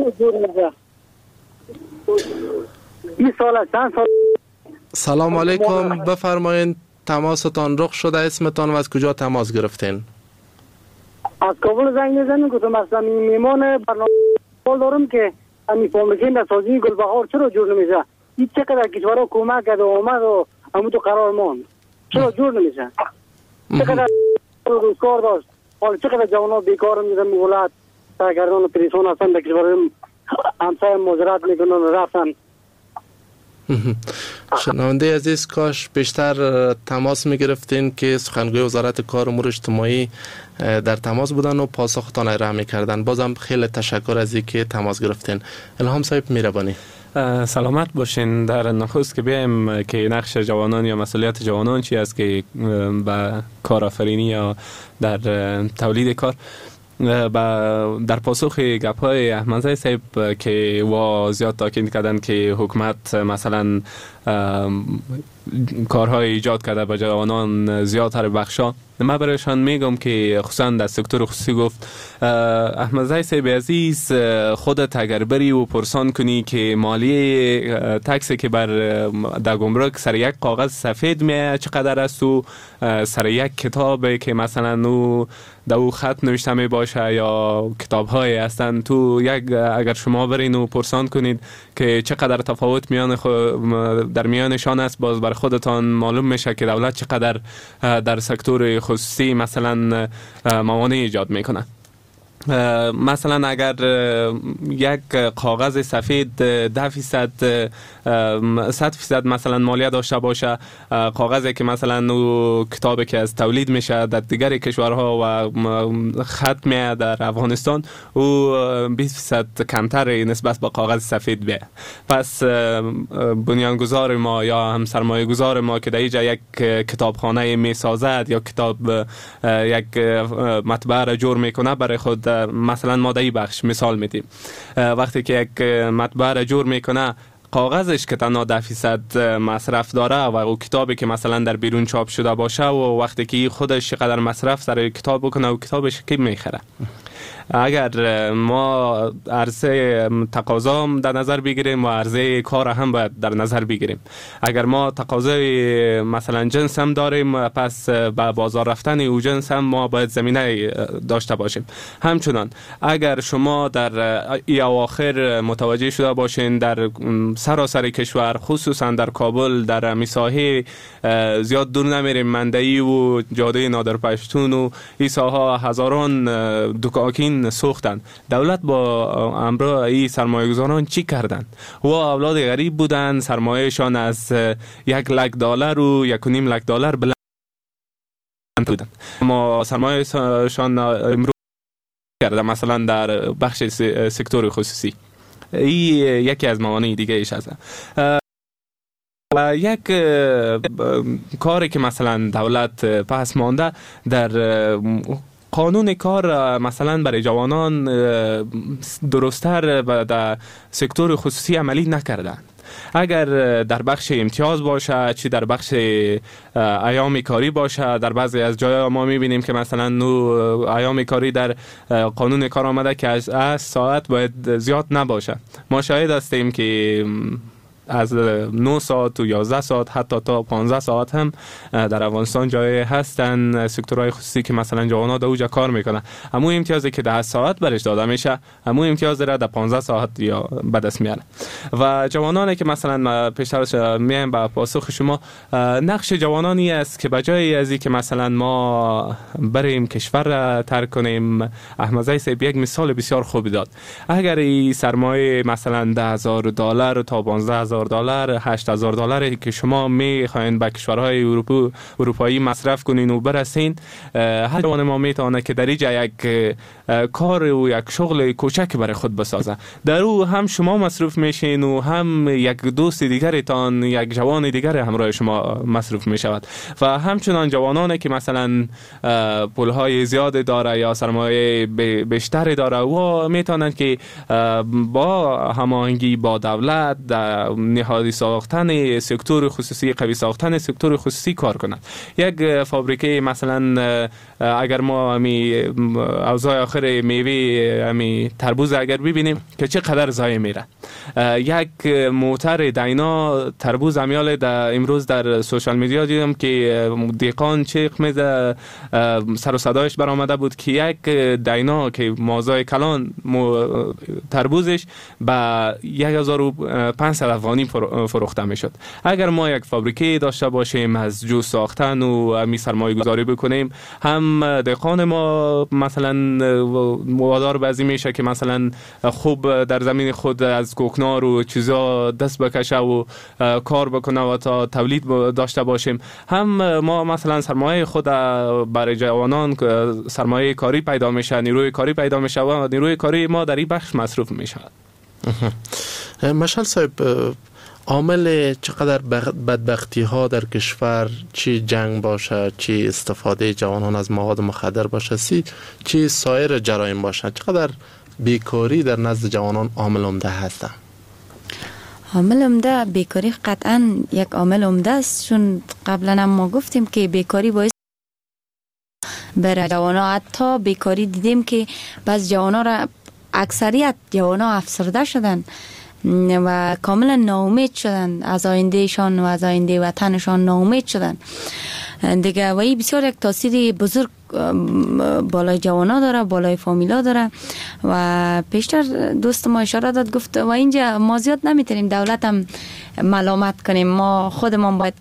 سلام علیکم، بفرمایین تماستان رخ شده، اسمتان و از کجا تماس گرفتین؟ از کابل زنگ میزنم، گفتم اصلا میمان برنامه دارم که همین فامیلین سازی گلبهار چرا جور نمیشه؟ این چقدر کشورها کمک کرده آمد و همون تو قرار ماند، چرا جور نمیشه؟ چقدر روزگار داشت، حالا چقدر جوانا بیکار میزن مولد سرگردان و پریشان هستن، به کشورهای همسایه مزارت میکنن رفتن. شنونده عزیز، کاش بیشتر تماس میگرفتین که سخنگوی وزارت کار و امور اجتماعی در تماس بودن و پاسختان ارائه میکردن. بازم خیلی تشکر از اینکه تماس گرفتین. الهام صاحب مهربانی. سلامت باشین. در نخست که بیایم که نقش جوانان یا مسئولیت جوانان چی است که به کارآفرینی یا در تولید کار، در پاسخ گپ‌های احمدزی صاحب که زیاد تاکید کردن که حکومت مثلا کارهای ایجاد کرده با جوانان زیادتر بخشا، من برایشان میگم که خصوصا در سکتور خصوصی گفت احمدزی صاحب عزیز، خودت اگر بری و پرسان کنی که مالیه تکسی که در گمرک سر یک کاغذ سفید میه چقدر است و سر یک کتاب که مثلا در او خط نوشته می باشه یا کتاب های هستن، تو اگر شما برین و پرسان کنید که چقدر تفاوت در میانشان است، باز بر خودتان معلوم میشه که دولت چقدر در سکتور خصوصی مثلا موانع ایجاد میکنه. مثلا اگر یک کاغذ سفید 100% مثلا مالیه داشته باشه، کاغذی که مثلا کتابی که از تولید میشه در دیگر کشورها و خط میه در افغانستان او 20% کمتر نسبت به کاغذ سفید بیه. پس بنیانگذار ما یا هم سرمایه گذار ما که در اینجا یک کتابخانه میسازد یا یک مطبعه را جور میکنه، برای خود مثلا ما در این بخش مثال میدیم، وقتی که یک مطبعه را جور میکنه کاغذش که تنها 10% مصرف داره و او کتابی که مثلا در بیرون چاپ شده باشه و وقتی که خودش چقدر مصرف سر کتاب بکنه و کتابش کی میخره. اگر ما عرضه تقاضا در نظر بگیریم و عرضه کار هم باید در نظر بگیریم. اگر ما تقاضای مثلا جنس هم داریم، پس به بازار رفتن او جنس هم ما باید زمینه داشته باشیم. همچنان اگر شما در ای اواخر متوجه شده باشین در سراسر کشور، خصوصا در کابل، در میساحه زیاد دور نمیریم، مندعی و جاده نادرپشتون و این ساحه هزاران دوکاکین سوختند. دولت با امرا این سرمایه گذاران چی کردند؟ و اولاد غریب بودند، سرمایهشان از $100,000 و $1.5 بلند بودند. ما سرمایه شان امروز کرده مثلا در بخش سکتور خصوصی. این یکی از موانع دیگه ایش هست. یک کاری که مثلا دولت پس مانده در قانون کار مثلا برای جوانان درست‌تر در سکتور خصوصی عملی نکردن. اگر در بخش امتیاز باشه، چی در بخش ایام کاری باشه، در بعضی از جای ما میبینیم که مثلا ایام کاری در قانون کار آمده که از ساعت باید زیاد نباشه. ما شاهد هستیم که از 9 ساعت و 11 ساعت حتی تا 15 ساعت هم در افغانستان جای هستن سکتورهای خصوصی که مثلا جوانا در اوجا کار میکنن. همون امتیازی که 10 ساعت برش داده میشه همون امتیاز را در 15 ساعت یا به دست میاره. و جوانانی که مثلا پیشتر میایم به پاسخ شما، نقش جوانانی است که بجای از این که مثلا ما بریم کشور را ترک کنیم، احمد زی صاحب یک مثال بسیار خوبی داد. اگر این سرمایه مثلا $10,000 تا $15,000 $8,000 که شما میخواین به کشورهای اروپایی مصرف کنین و برسین، هر جوان ما میتونه که در اینجا یک کار و یک شغل کوچک برای خود بسازه. در او هم شما مصروف میشین و هم یک دوست دیگرتان، یک جوان دیگر همراه شما مصروف میشود. و همچنان جوانانی که مثلا پولهای زیاد داره یا سرمایه بیشتر داره و میتونن که با هماهنگی با دولت نهادی ساختن سکتور خصوصی، قوی ساختن سکتور خصوصی کار کنند. یک فابریکه مثلا اگر ما اوضاع آخر میوه تربوز اگر ببینیم که چقدر ضایع میره، یک موتر دینا تربوز امیال امروز در سوشال میدیا دیدم که دیقان چیق میده سر و صدایش برآمده بود که یک دینا که مازای کلان تربوزش به 1,500 افغانی فروخته میشد. اگر ما یک فابریکه داشته باشیم از جو ساختن و می سرمایه گذاری بکنیم، هم دهقان ما مثلا وادار بعضی میشه که مثلا خوب در زمین خود از کوکنار و چیزا دست بکشه و کار بکنه و تا تولید داشته باشیم. هم ما مثلا سرمایه خود برای جوانان سرمایه کاری پیدا میشه، نیروی کاری پیدا میشه و نیروی کاری ما در این بخش مصروف میشه. مشعل صاحب، عامل چقدر بدبختی ها در کشور، چی جنگ باشه، چی استفاده جوانان از مواد مخدر باشه، چی سایر جرایم باشه، چقدر بیکاری در نزد جوانان عامل عمده هست؟ عامل عمده بیکاری قطعا یک عامل عمده است، چون قبلا هم ما گفتیم که بیکاری باعث برای جوانا، حتی بیکاری دیدیم که بعض جوانا را اکثریت جوانا افسرده شدن و کاملا ناامید شدن از آیندهشان و از آینده وطنشان، ناامید شدن دیگه. و این بسیار یک تاثیر بزرگ بالای جوانا داره، بالای فامیلا داره. و پیشتر دوست ما اشاره داد، گفت و اینجا ما زیاد نمیتونیم دولت هم ملامت کنیم، ما خودمان باید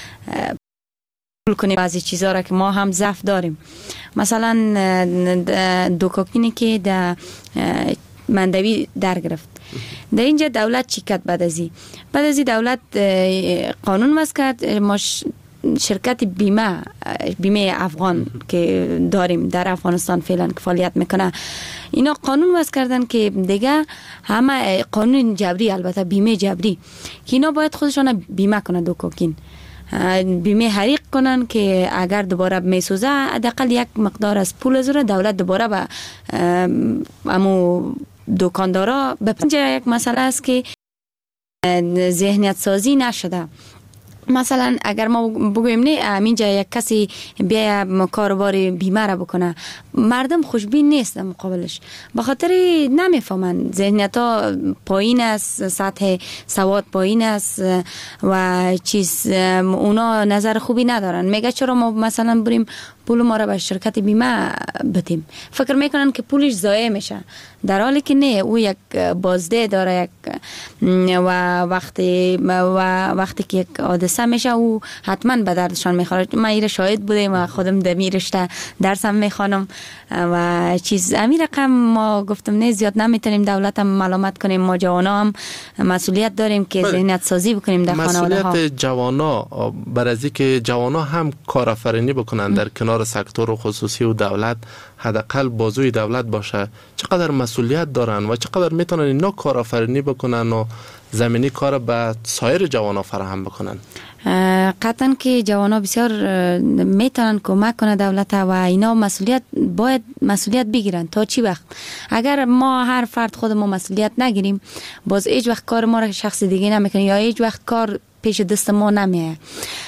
کنیم بعضی چیزا را که ما هم ضعف داریم. مثلا دوکاکینی که در مندوی در گرفت، در اینجا دولت چی کرد؟ بعد از دولت قانون وضع کرد. ما شرکت بیمه افغان که داریم در افغانستان فعلا که فعالیت میکنه، اینا قانون وضع کردن که دیگه همه قانون جبری، البته بیمه جبری، که اینا باید خودشان بیمه کنن، دوکاکین بیمه حریق کنن که اگر دوباره میسوزه حداقل یک مقدار از پول از دولت دوباره به امو دکاندارا بپنجه. یک مسئله است که ذهنیت سازی نشده. مثلا اگر ما بگویم نه همینجا یک کسی بیا کاروبار بیمه را بکنه، مردم خوشبین نیست مقابلش، به خاطر نمیفهمن، ذهنیت ها پایین است، سطح سواد پایین است و چیز اونا نظر خوبی ندارن. میگه چرا ما مثلا بریم پول ما را به شرکت بیمه بدیم، فکر میکنن که پولش ضایع میشه، در حالی که نه، او یک بازده داره، و وقتی که یک حادثه میشه او حتما به دردشان میخوره. من این شاهد بودم و خودم در می رشته درسم میخوانم و چیز امی رقم ما گفتم نه زیاد نمیتونیم دولت هم ملامت کنیم، ما جوانا هم مسئولیت داریم که ذهنیت سازی بکنیم در خانواده ها. مسئولیت جوانا بر از اینکه جوانا هم کارآفرینی بکنن در کنار سکتور خصوصی و دولت، حداقل بازوی دولت باشه، چقدر مسئولیت دارن و چقدر میتونن اینا کارآفرینی بکنن و زمینی کار به سایر جوانا فراهم بکنن. قطعا که جوانا بسیار میتونن کمک کنه دولت و اینا باید مسئولیت بگیرن. تا چی وقت اگر ما هر فرد خود ما مسئولیت نگیریم، باز هیچ وقت کار ما را شخص دیگه نمیکنه یا هیچ وقت کار پیش دست ما نمیه.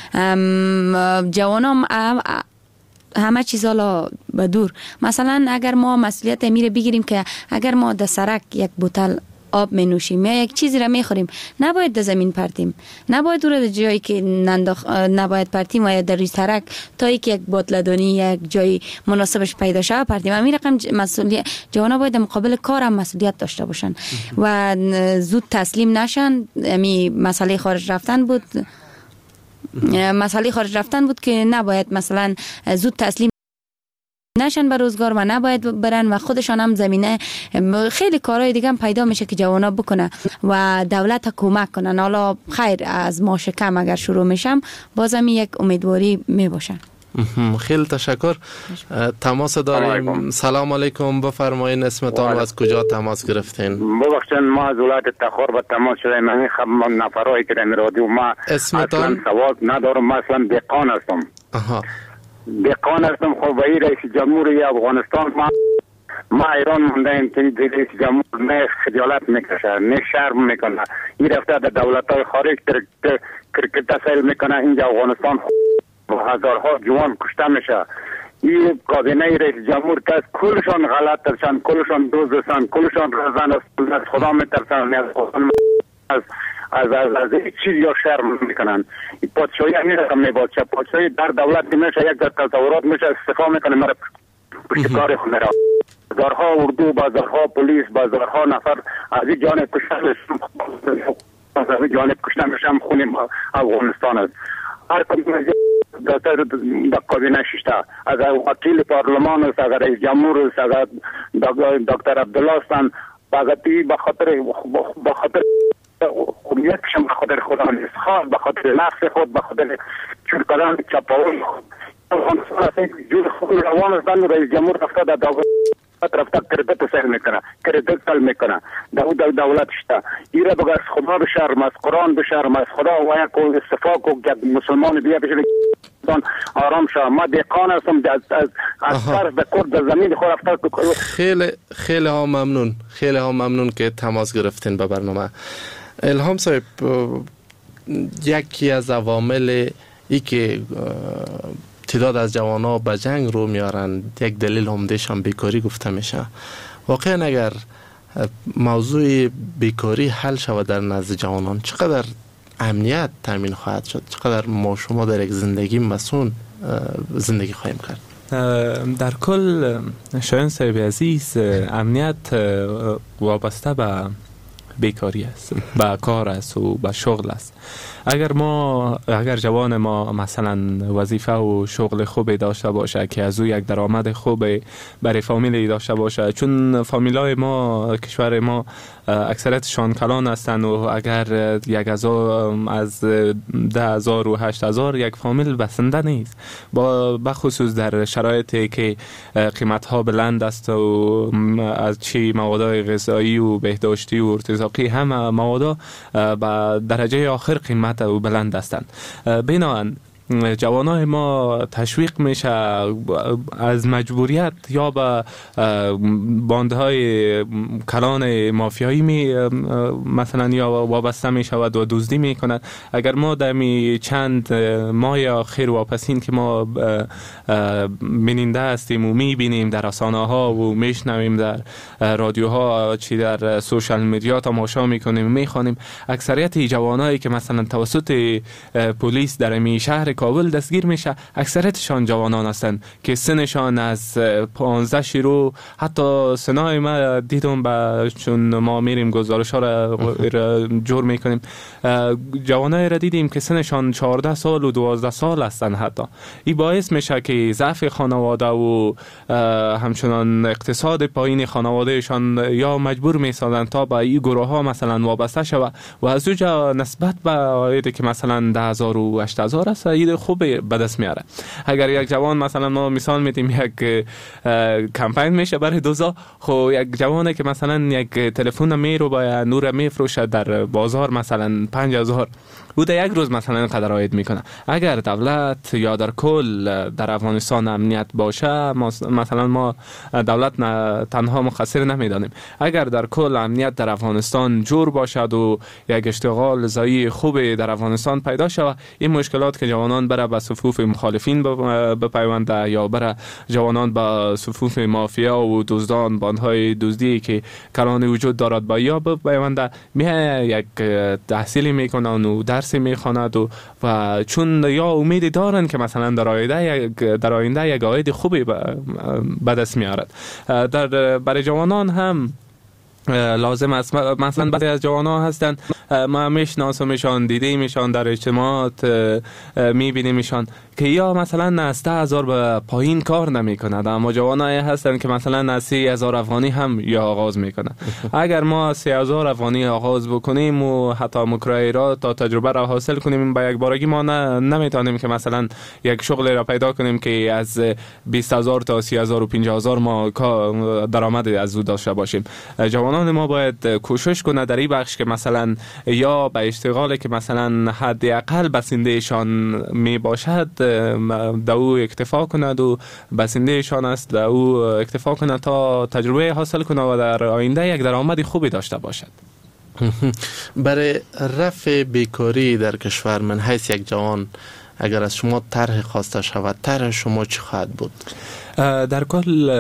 جوانا همه چیزا به دور. مثلا اگر ما مسئولیت میره بگیریم که اگر ما در سرک یک بوتل آب می نوشیم یا یک چیزی را می خوریم، نباید در زمین پرتیم، نباید دور جایی که نباید پرتیم و یا در سرک تا ای که یک بوتلدانی یک جای مناسبش پیدا شود پرتیم. همین رقم مسئولیت جوانا باید مقابل کار هم مسئولیت داشته باشن و زود تسلیم نشن. می مسئله خارج رفتن بود که نباید مثلا زود تسلیم نشن به روزگار و نباید برن و خودشان هم زمینه خیلی کارهای دیگه هم پیدا میشه که جوانا بکنه و دولت کمک کنن. حالا خیر از ما شکم اگر شروع میشم بازم یک امیدواری میباشن. خیلی تشکر. تماس داریم. سلام علیکم، بفرمایید اسمتان و از کجا تماس گرفتین؟ ببخشید ما از ولایت تخار به تماس شدیم. من نفرایی که در رادیو ما اسمتان اصلا سوال ندارم. من اصلا دهقان هستم. دهقان هستم. خب وی رئیس جمهوری افغانستان ما ایران موندیم که رئیس جمهور نه خجالت میکشه نه شرم میکنه. این رفته در دولت‌های خارج کرکت سیل میکنه. اینجا افغانستان هزارها جوان کشته میشه. این کابینه رئیس جمهور که کلشان غلط ترشن، کلشان دوزدشن، کلشان رزن از خدا میترسن، از هیچ چیز یا شرم میکنن. پادشاهی همین رقم میباشه. پادشاهی در دولت میشه یک در تصورات میشه استفا میکنه مرا پشت کار خود میره. بازارها اردو، بازارها پلیس، بازارها نفر از این جانب کشته میشم خونیم افغانستان است. هر کدوم در کابینه ششته از وکیل پارلمان است، اگر رئیس جمهور است، اگر دکتر عبدالله هستند، به خاطر یکشم به خاطر خدا نیست، خواهد به خاطر نفس خود، به خاطر چون کردن چپاول جور خود روان هستند. رئیس جمهور رفته در رفته کردت سر میکنه، کردت سل میکنه. دولت شده ایره بگه از خدا بشرم، از قرآن بشرم، از خدا و یک استفا کو مسلمان بیا بشه آرام شد. ما دهقان هستم از فرض در کرد در زمین خود رفته. خیلی ها ممنون که تماس گرفتین به برنامه. الهام صاحب، یکی از عوامل ای که تعداد از جوانا به جنگ رو میارن، یک دلیل عمده‌ش هم بیکاری گفته میشه. واقعا اگر موضوع بیکاری حل شود در نزد جوانان، چقدر امنیت تامین خواهد شد؟ چقدر ما شما در یک زندگی مسئول زندگی خواهیم کرد؟ در کل شایان صاحب عزیز، امنیت وابسته به بیکاری است، به کار است و به شغل است. اگر جوان ما مثلا وظیفه و شغل خوبی داشته باشه که از او یک درآمد خوبی برای فامیلی داشته باشه، چون فامیلای ما کشور ما اکثرتشان کلان هستند و اگر یک از 10,000 و 8,000 یک فامیل بسنده نیست، با خصوص در شرایطی که قیمت ها بلند است و از چی مواد غذایی و بهداشتی و ارتزاقی همه مواد به درجه آخر قیمت و بلند هستند. بنابراین جوانای ما تشویق میشه از مجبوریت یا به باندهای کلان مافیایی مثلا یا وابسته می شود و دزدی می کند. اگر ما در چند ماه اخیر واپسین که ما بیننده هستیم و می بینیم در رسانه ها و می شنویم در رادیوها چی در سوشال میدیا تماشا می کنیم می خوانیم، اکثریت جوانایی که مثلا توسط پلیس در می شهر کابل دستگیر میشه اکثریتشان جوانان هستند که سنشان از 15 شروع، حتی سنای ما دیدم چون ما میریم گزارش ها را جور میکنیم، جوانای را دیدیم که سنشان 14 سال و 12 سال هستند. حتی این باعث میشه که ضعف خانواده و همچنان اقتصاد پایین خانوادهشان یا مجبور میسازن تا به این گروه ها مثلا وابسته شود و از اونجا نسبت به عایدی که مثلا 10,000 و 8,000 است عاید خوب به دست میاره. اگر یک جوان مثلا ما مثال میدیم یک کمپین میشه برای دوزا، خب یک جوانی که مثلا یک تلفن میرو با نور میفروشه در بازار مثلا 5,000 او در یک روز مثلا قدر عاید میکنه. اگر دولت یا در کل در افغانستان امنیت باشه، مثلا ما دولت تنها مقصر نمیدانیم، اگر در کل امنیت در افغانستان جور باشد و یک اشتغال ضعیف خوب در افغانستان پیدا شود، این مشکلات که جوانان برای به صفوف مخالفین بپیونده یا برای جوانان به صفوف مافیا و دزدان، باندهای دزدی که کلان وجود دارد با یا بپیونده، یک تحصیلی میکنن و درس میخواند و چون یا امید دارن که مثلا در آینده یک عاید خوبی به دست میارد. برای جوانان هم لازم است، مثلا بعضی از جوانان هستند ما میشناسیمشان، دیدیمشان در اجتماعات، میبینیمشان که یا مثلا از 10,000 به پایین کار نمیکنند، اما جوانایی هستند که مثلا از 30,000 افغانی هم یا آغاز میکنند. اگر ما 30,000 افغانی آغاز بکنیم و حتی مکرای را تا تجربه را حاصل کنیم، با یک بارگی ما نمیتونیم که مثلا یک شغل را پیدا کنیم که از 20,000 تا 30,000 و 50,000 ما درآمد از او داشته باشیم. جوانان ما باید کوشش کنند در این بخش که مثلا یا به اشتغالی که مثلا حداقل بسندهشان می باشد در او اکتفا کند و بسندهشان است در او اکتفا کند تا تجربه حاصل کند و در آینده یک درآمد خوبی داشته باشد. برای رفع بیکاری در کشور من حیث یک جوان اگر از شما طرح خواسته شود، طرح شما چی خواهد بود؟ در کل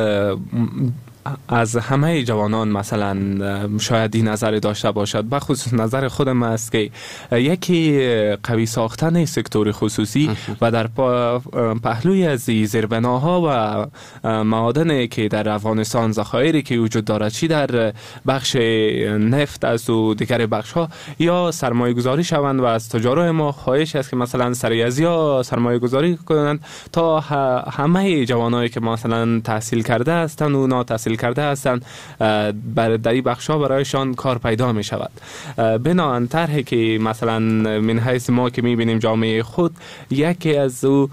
از همه جوانان مثلا شاید این نظر داشته باشد، بخصوص نظر خودم است که یکی قوی ساختن سکتور خصوصی و در پهلوی از زیربناها و معادنی که در افغانستان ذخایری که وجود دارد، چی در بخش نفت است و دیگر بخش ها، یا سرمایه گذاری شوند و از تجارای ما خواهش است که مثلا سریعی سرمایه گذاری کنند تا همه جوانایی که مثلا تحصیل کرده هستند و ناتحصیل کرده هستند در این بخشا برایشان کار پیدا می شود. بنابراین طرحی که مثلا من حیث ما که می بینیم جامعه خود، یکی از او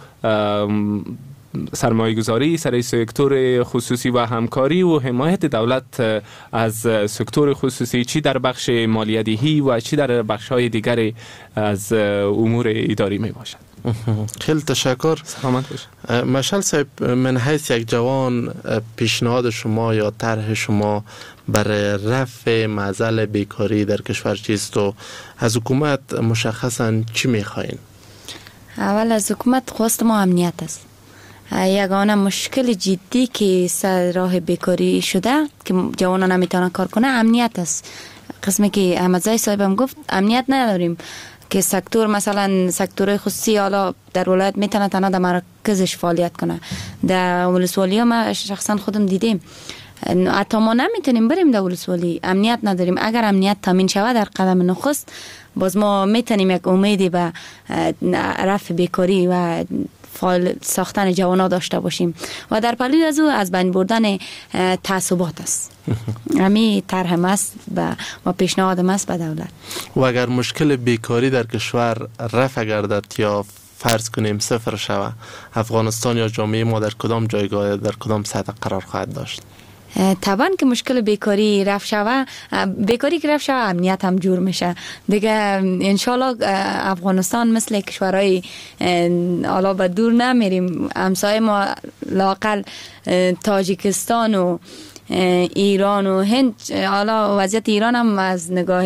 سرمایه گذاری سر سکتور خصوصی و همکاری و حمایت دولت از سکتور خصوصی، چی در بخش مالیدهی و چی در بخش های دیگر از امور اداری می باشد. خیلی تشکر. سلامت باشید. مشعل صاحب، من حیث یک جوان پیشنهاد شما یا طرح شما برای رفع معضل بیکاری در کشور چیست و از حکومت مشخصا چی میخواین؟ اول از حکومت خواست ما امنیت است. یگانه مشکل جدی که سر راه بیکاری شده که جوانان نمیتونن کار کنه امنیت است. قسمی که احمدزای صاحبم گفت امنیت نداریم که سکتور مثلا سکتور خصوصی حالا در ولایت میتونه تنها در مرکزش فعالیت کنه. در ولسوالی ها ما شخصا خودم دیدیم حتی ما نمیتونیم بریم در ولسوالی، امنیت نداریم. اگر امنیت تامین شود در قدم نخست، باز ما میتونیم یک امیدی به رفع بیکاری و ساختن جوانا داشته باشیم و در پهلوی از او از بین بردن تعصبات است. همین طرح است و پیشنهاد است به دولت. و اگر مشکل بیکاری در کشور رفع گردد یا فرض کنیم صفر شود، افغانستان یا جامعه ما در کدام جایگاه، در کدام سطح قرار خواهد داشت؟ طبعا که مشکل بیکاری رفع شود، بیکاری که رفع شود امنیت هم جور میشه دیگه. انشالله افغانستان مثل کشورهای حالا به دور نمیریم، همسایه ما لاقل تاجیکستان و ایران و هند، حالا وضعیت ایران هم از نگاه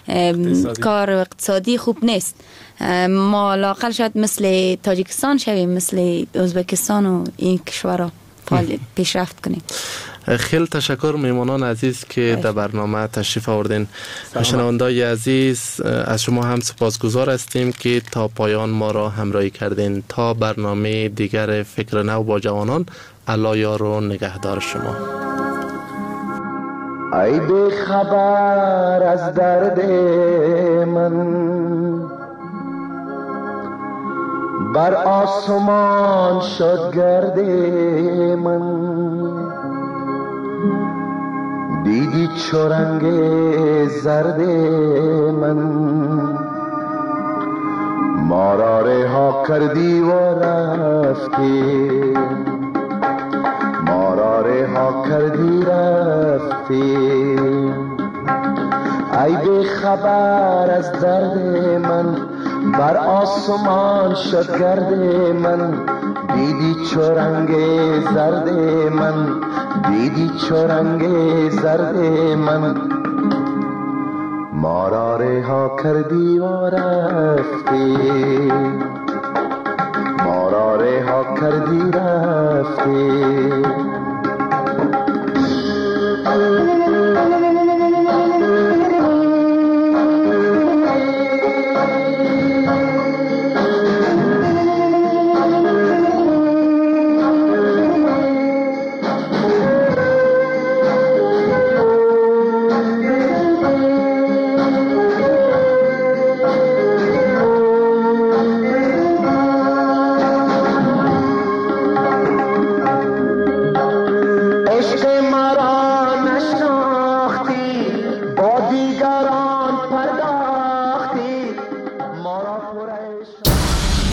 کار اقتصادی خوب نیست. ما لاقل شاید مثل تاجیکستان شویم، مثل ازبکستان و این کشورها پیشرفت کنیم. خیلی تشکر میمانان عزیز که در برنامه تشریف آوردین. شنوندای عزیز از شما هم سپاسگزار هستیم که تا پایان ما را همراهی کردین. تا برنامه دیگر فکر نو با جوانان، الله یار و نگهدار شما. ای بی خبر از درد من، بر آسمان شد گرد من، دیدی چو رنگ زرد من، ما را رها کردی و رفتی، ما را رها کردی رفتی. ای بی خبر از درد من، بر آسمان شد گرد من، دیدی چو رنگ زرد من، دیدی چو رنگ زرد من، ما را رها کردی و رفتی، ما را رها کردی رفتی.